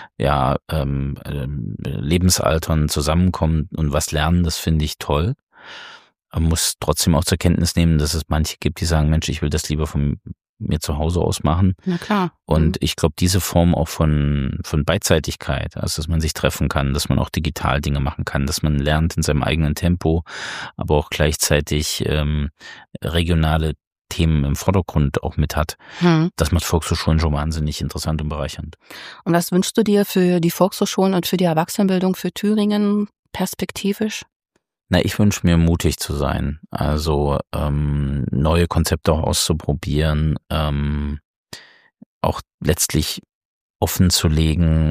Lebensaltern zusammenkommen und was lernen. Das finde ich toll. Man muss trotzdem auch zur Kenntnis nehmen, dass es manche gibt, die sagen, Mensch, ich will das lieber von mir zu Hause aus machen. Na klar. Und ich glaube, diese Form auch von Beidseitigkeit, also dass man sich treffen kann, dass man auch digital Dinge machen kann, dass man lernt in seinem eigenen Tempo, aber auch gleichzeitig regionale Themen im Vordergrund auch mit hat, das macht Volkshochschulen schon wahnsinnig interessant und bereichernd. Und was wünschst du dir für die Volkshochschulen und für die Erwachsenenbildung für Thüringen perspektivisch? Na, ich wünsche mir, mutig zu sein, also neue Konzepte auch auszuprobieren, auch letztlich offen zu legen,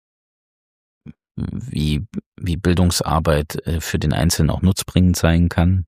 wie Bildungsarbeit für den Einzelnen auch nutzbringend sein kann,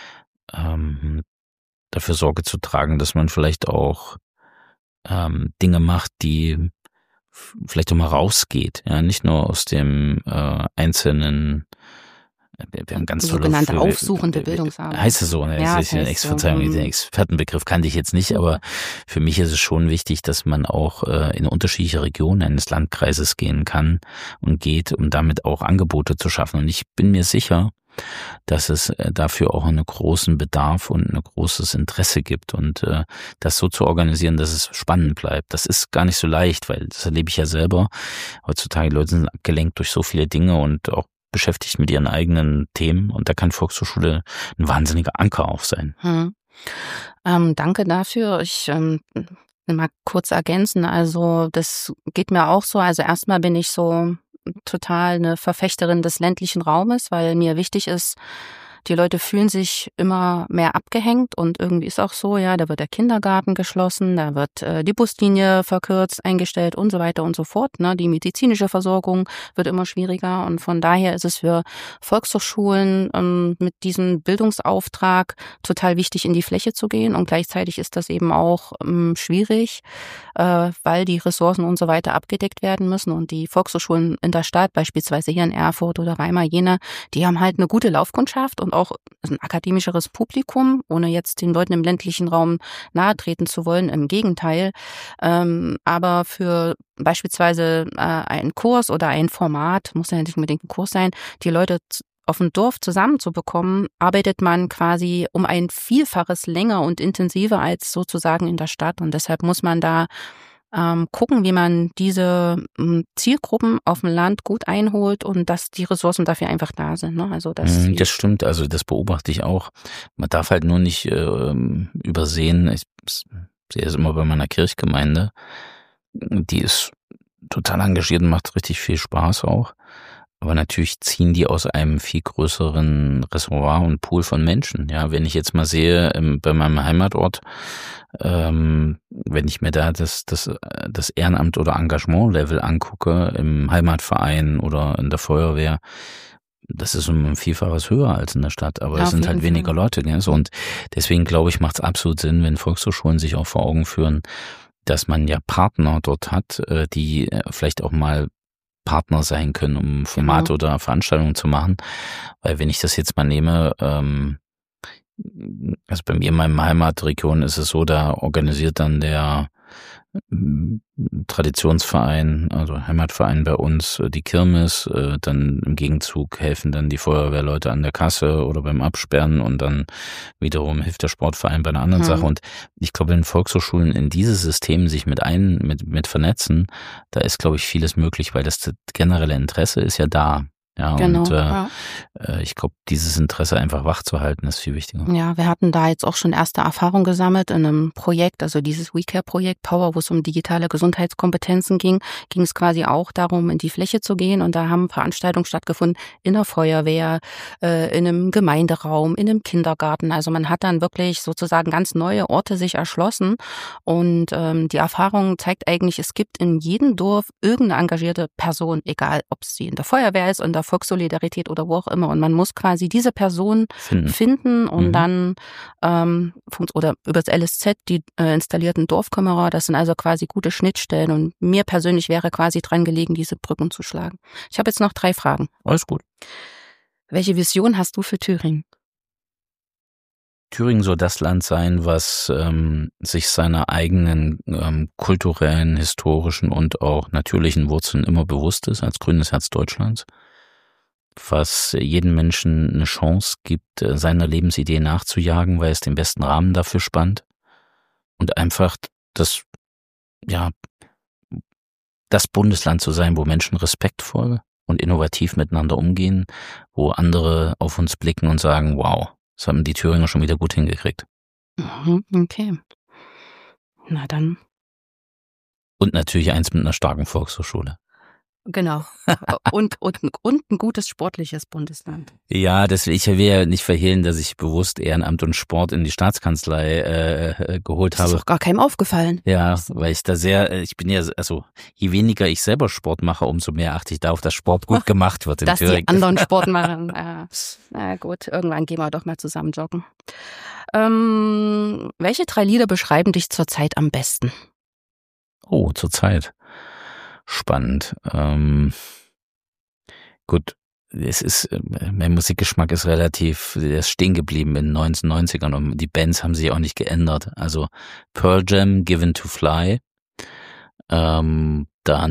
dafür Sorge zu tragen, dass man vielleicht auch Dinge macht, die vielleicht auch mal rausgeht, ja, nicht nur aus dem einzelnen. Wir haben ganz sogenannte aufsuchende Bildungsarbeit. Heißt es so, ne? Ja, Verzeihung, den Expertenbegriff kannte ich jetzt nicht, aber für mich ist es schon wichtig, dass man auch in unterschiedliche Regionen eines Landkreises gehen kann und geht, um damit auch Angebote zu schaffen. Und ich bin mir sicher, dass es dafür auch einen großen Bedarf und ein großes Interesse gibt und das so zu organisieren, dass es spannend bleibt. Das ist gar nicht so leicht, weil das erlebe ich ja selber. Heutzutage die Leute sind abgelenkt durch so viele Dinge und auch beschäftigt mit ihren eigenen Themen und da kann Volkshochschule ein wahnsinniger Anker auch sein. Danke dafür. Ich will mal kurz ergänzen. Also das geht mir auch so. Also erstmal bin ich so total eine Verfechterin des ländlichen Raumes, weil mir wichtig ist, die Leute fühlen sich immer mehr abgehängt und irgendwie ist auch so, ja, da wird der Kindergarten geschlossen, da wird die Buslinie verkürzt, eingestellt und so weiter und so fort. Ne? Die medizinische Versorgung wird immer schwieriger und von daher ist es für Volkshochschulen mit diesem Bildungsauftrag total wichtig, in die Fläche zu gehen und gleichzeitig ist das eben auch schwierig, weil die Ressourcen und so weiter abgedeckt werden müssen und die Volkshochschulen in der Stadt, beispielsweise hier in Erfurt oder Weimar-Jena, die haben halt eine gute Laufkundschaft und auch ein akademischeres Publikum, ohne jetzt den Leuten im ländlichen Raum nahe treten zu wollen, im Gegenteil. Aber für beispielsweise einen Kurs oder ein Format, muss ja nicht unbedingt ein Kurs sein, die Leute auf dem Dorf zusammenzubekommen, arbeitet man quasi um ein Vielfaches länger und intensiver als sozusagen in der Stadt. Und deshalb muss man da gucken, wie man diese Zielgruppen auf dem Land gut einholt und dass die Ressourcen dafür einfach da sind. Ne? Also das stimmt, also das beobachte ich auch. Man darf halt nur nicht übersehen, ich sehe es immer bei meiner Kirchgemeinde, die ist total engagiert und macht richtig viel Spaß auch. Aber natürlich ziehen die aus einem viel größeren Reservoir und Pool von Menschen. Ja, wenn ich jetzt mal sehe, bei meinem Heimatort, wenn ich mir da das Ehrenamt oder Engagement-Level angucke, im Heimatverein oder in der Feuerwehr, das ist um ein Vielfaches höher als in der Stadt, aber es sind halt weniger Leute. Gell? So, und deswegen glaube ich, macht es absolut Sinn, wenn Volkshochschulen sich auch vor Augen führen, dass man ja Partner dort hat, die vielleicht auch mal Partner sein können, um Formate oder Veranstaltungen zu machen. Weil wenn ich das jetzt mal nehme, also bei mir in meinem Heimatregion ist es so, da organisiert dann der Traditionsverein, also Heimatverein bei uns, die Kirmes, dann im Gegenzug helfen dann die Feuerwehrleute an der Kasse oder beim Absperren und dann wiederum hilft der Sportverein bei einer anderen Sache. Und ich glaube, wenn Volkshochschulen in dieses System sich mit vernetzen, da ist, glaube ich, vieles möglich, weil das generelle Interesse ist ja da. Ja, genau, und ich glaube, dieses Interesse einfach wach zu halten, ist viel wichtiger. Ja, wir hatten da jetzt auch schon erste Erfahrungen gesammelt in einem Projekt, also dieses WeCare-Projekt Power, wo es um digitale Gesundheitskompetenzen ging es quasi auch darum, in die Fläche zu gehen und da haben Veranstaltungen stattgefunden in der Feuerwehr, in einem Gemeinderaum, in einem Kindergarten. Also man hat dann wirklich sozusagen ganz neue Orte sich erschlossen und die Erfahrung zeigt eigentlich, es gibt in jedem Dorf irgendeine engagierte Person, egal ob sie in der Feuerwehr ist, in der Volkssolidarität oder wo auch immer. Und man muss quasi diese Person finden und dann oder über das LSZ die installierten Dorfkümmerer, das sind also quasi gute Schnittstellen und mir persönlich wäre quasi dran gelegen, diese Brücken zu schlagen. Ich habe jetzt noch 3 Fragen. Alles gut. Welche Vision hast du für Thüringen? Thüringen soll das Land sein, was sich seiner eigenen kulturellen, historischen und auch natürlichen Wurzeln immer bewusst ist, als grünes Herz Deutschlands. Was jedem Menschen eine Chance gibt, seiner Lebensidee nachzujagen, weil es den besten Rahmen dafür spannt. Und einfach das Bundesland zu sein, wo Menschen respektvoll und innovativ miteinander umgehen, wo andere auf uns blicken und sagen, wow, das haben die Thüringer schon wieder gut hingekriegt. Okay. Na dann. Und natürlich eins mit einer starken Volkshochschule. Genau. Und ein gutes sportliches Bundesland. Ja, ich will ja nicht verhehlen, dass ich bewusst Ehrenamt und Sport in die Staatskanzlei geholt habe. Das ist doch gar keinem aufgefallen. Ja, weil ich je weniger ich selber Sport mache, umso mehr achte ich darauf, dass Sport gut gemacht wird in dass Thüringen. Die anderen Sport machen. Na gut, irgendwann gehen wir doch mal zusammen joggen. Welche 3 Lieder beschreiben dich zurzeit am besten? Oh, zurzeit. Spannend. Gut, mein Musikgeschmack ist stehen geblieben in den 1990ern und die Bands haben sich auch nicht geändert. Also Pearl Jam, Given to Fly. Dann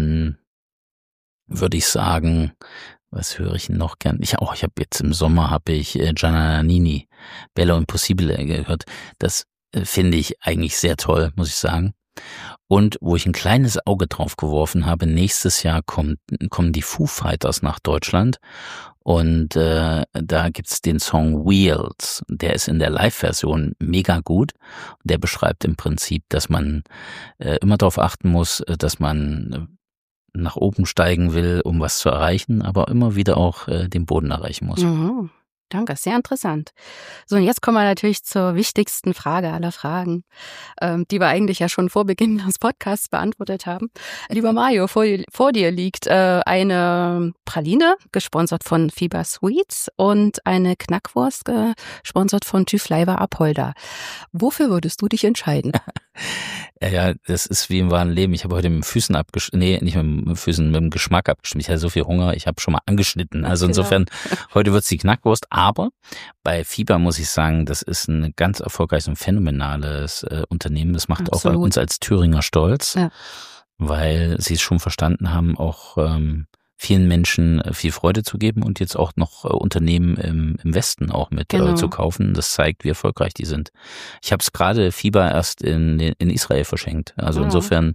würde ich sagen, was höre ich noch gern? Ich habe jetzt im Sommer Gianna Nannini, Bello Impossibile gehört. Das finde ich eigentlich sehr toll, muss ich sagen. Und wo ich ein kleines Auge drauf geworfen habe, nächstes Jahr kommen die Foo Fighters nach Deutschland und da gibt's den Song Wheels. Der ist in der Live-Version mega gut. Der beschreibt im Prinzip, dass man immer darauf achten muss, dass man nach oben steigen will, um was zu erreichen, aber immer wieder auch den Boden erreichen muss. Mhm. Danke, sehr interessant. So, und jetzt kommen wir natürlich zur wichtigsten Frage aller Fragen, die wir eigentlich ja schon vor Beginn des Podcasts beantwortet haben. Lieber Mario, vor dir liegt eine Praline, gesponsert von Fiba Sweets, und eine Knackwurst, gesponsert von Tüfleiber Apolda. Wofür würdest du dich entscheiden? Ja, das ist wie im wahren Leben. Ich habe heute mit den Füßen nicht mit den Füßen, mit dem Geschmack abgestimmt. Ich hatte so viel Hunger, ich habe schon mal angeschnitten. Also insofern, heute wird's die Knackwurst. Aber bei Fiba muss ich sagen, das ist ein ganz erfolgreiches und phänomenales Unternehmen. Das macht Absolut. Auch uns als Thüringer stolz, weil sie es schon verstanden haben, auch vielen Menschen viel Freude zu geben und jetzt auch noch Unternehmen im Westen auch mit zu kaufen. Das zeigt, wie erfolgreich die sind. Ich habe es gerade Fiba erst in Israel verschenkt. Also insofern,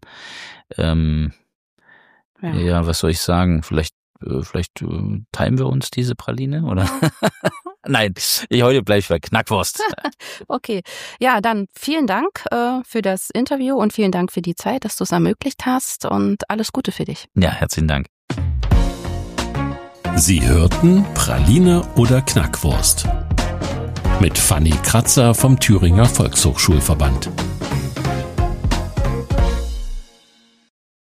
was soll ich sagen? Vielleicht teilen wir uns diese Praline, oder? Nein, heute bleibe ich bei Knackwurst. Okay, ja, dann vielen Dank für das Interview und vielen Dank für die Zeit, dass du es ermöglicht hast, und alles Gute für dich. Ja, herzlichen Dank. Sie hörten Praline oder Knackwurst mit Fanny Kratzer vom Thüringer Volkshochschulverband.